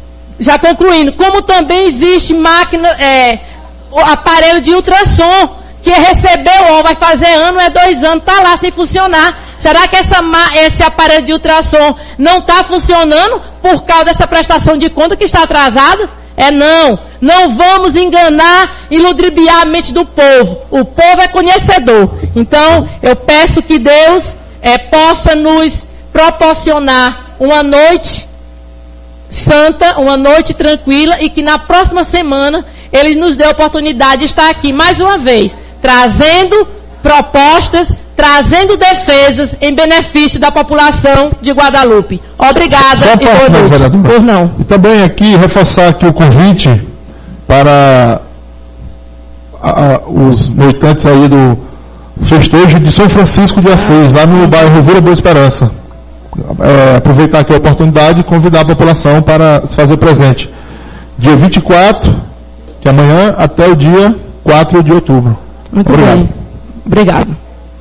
Já concluindo, como também existe máquina, é, aparelho de ultrassom, que recebeu, ó, vai fazer ano, é dois anos, está lá sem funcionar. Será que essa, esse aparelho de ultrassom não está funcionando por causa dessa prestação de conta que está atrasada? É não. Não vamos enganar e ludibriar a mente do povo. O povo é conhecedor. Então, eu peço que Deus é, possa nos proporcionar uma noite santa, uma noite tranquila, e que na próxima semana Ele nos dê a oportunidade de estar aqui mais uma vez, trazendo propostas, trazendo defesas em benefício da população de Guadalupe. Obrigada e boa noite. Por não. E também aqui, reforçar aqui o convite para a, a, os noitantes aí do festejo de São Francisco de Assis, lá no bairro Vila Boa Esperança. É, aproveitar aqui a oportunidade e convidar a população para se fazer presente. Dia vinte e quatro, que é amanhã, até o dia quatro de outubro. Muito Obrigado. bem. Obrigado.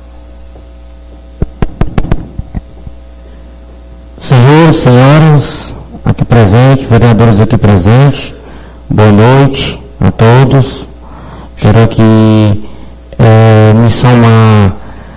Senhores, senhoras, aqui presentes, vereadores aqui presentes, boa noite a todos. Quero aqui é, me somar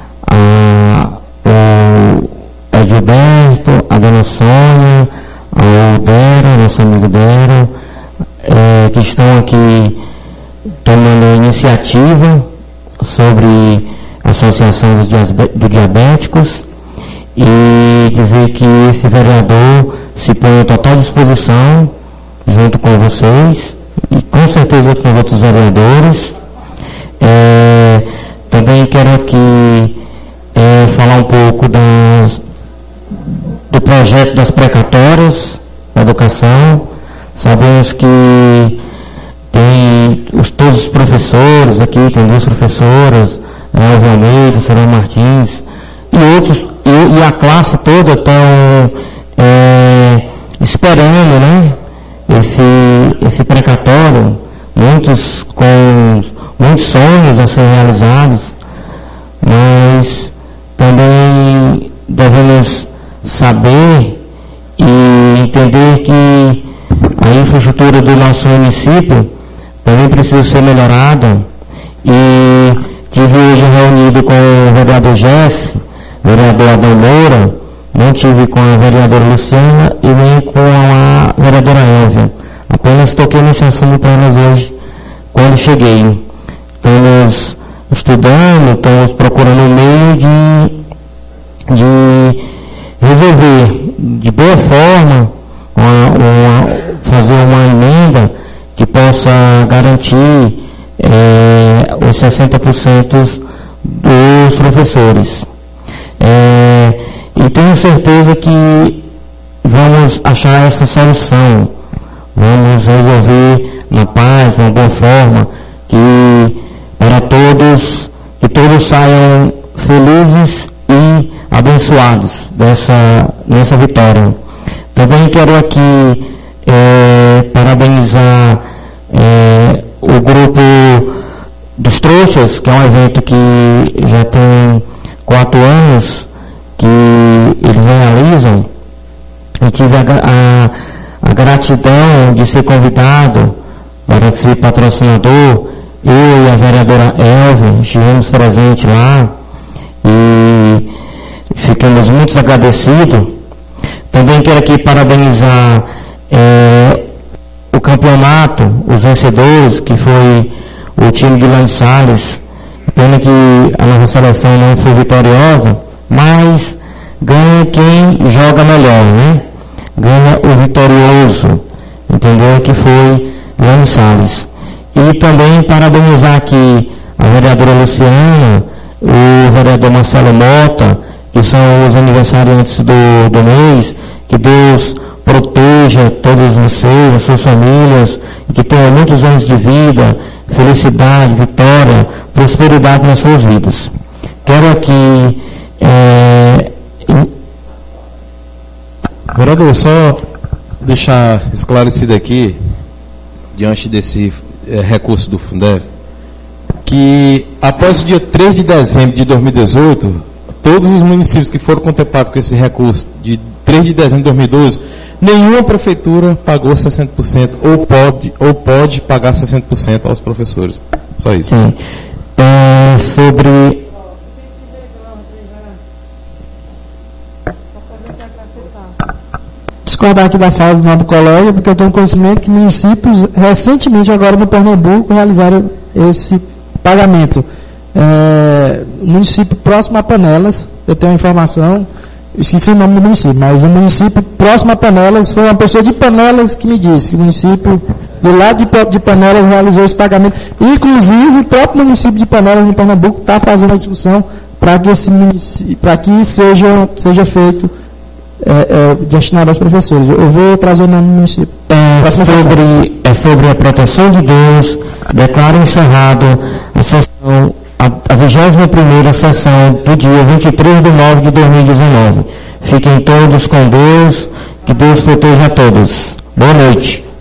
ao Edilberto, a dona Sônia, ao Dero, nosso amigo Dero, é, que estão aqui tomando a iniciativa sobre a Associação dos Diabéticos, e dizer que esse vereador se põe à total disposição junto com vocês e com certeza com os outros vereadores. É, também quero aqui é, falar um pouco das, do projeto das precatórias da educação. Sabemos que tem os, todos os professores aqui, tem duas professoras, Elvia Almeida, Soraya Martins e outros, e, e a classe toda estão é, esperando, né, esse, esse precatório, muitos com muitos sonhos a serem realizados, mas também devemos saber e entender que a infraestrutura do nosso município também precisa ser melhorada, e Tive hoje reunido com o vereador Jesse, vereador Adão Moura, não tive com a vereadora Luciana e nem com a vereadora Elvia. Apenas toquei nesse assunto para elas hoje, quando cheguei. Estamos estudando, estamos procurando um meio de, de resolver de boa forma, uma, uma, fazer uma emenda que possa garantir é, os sessenta por cento dos professores. É, e tenho certeza que vamos achar essa solução, vamos resolver na paz, de uma boa forma, que para todos, que todos saiam felizes e abençoados dessa, nessa vitória. Também quero aqui é, parabenizar é, o grupo dos Trouxas, que é um evento que já tem quatro anos que eles realizam. Eu tive a, a, a gratidão de ser convidado para ser patrocinador. Eu e a vereadora Elvia estivemos presentes lá e ficamos muito agradecidos. Também quero aqui parabenizar é, o campeonato, os vencedores, que foi o time de Lane Salles. Pena que a nossa seleção não foi vitoriosa, mas ganha quem joga melhor, né? Ganha o vitorioso, entendeu? Que foi Lane Salles. E também parabenizar aqui a vereadora Luciana, o vereador Marcelo Mota, que são os aniversariantes do, do mês. Que Deus proteja todos vocês, as suas famílias, e que tenham muitos anos de vida, felicidade, vitória, prosperidade nas suas vidas. Quero aqui... É... Vereador, só deixar esclarecido aqui, diante desse é, recurso do Fundeb, que após o dia três de dezembro de dois mil e dezoito, todos os municípios que foram contemplados com esse recurso de três de dezembro de dois mil e doze, nenhuma prefeitura pagou sessenta por cento ou pode, ou pode pagar sessenta por cento aos professores. Só isso. Sim. É, sobre... Discordar aqui da fala do nobre colega, porque eu tenho conhecimento que municípios, recentemente agora no Pernambuco, realizaram esse pagamento. É, município próximo a Panelas, eu tenho a informação, esqueci o nome do município, mas o município próximo a Panelas, foi uma pessoa de Panelas que me disse que o município do lado de, de Panelas realizou esse pagamento. Inclusive, o próprio município de Panelas, no Pernambuco, está fazendo a discussão para que, esse para que seja, seja feito é, é, destinado aos professores. Eu vou trazer o nome do município. É sobre, é sobre a proteção de Deus. Declaro encerrado a sessão, a, a vigésima primeira sessão do dia vinte e três de nove de dois mil e dezenove. Fiquem todos com Deus, que Deus proteja a todos. Boa noite.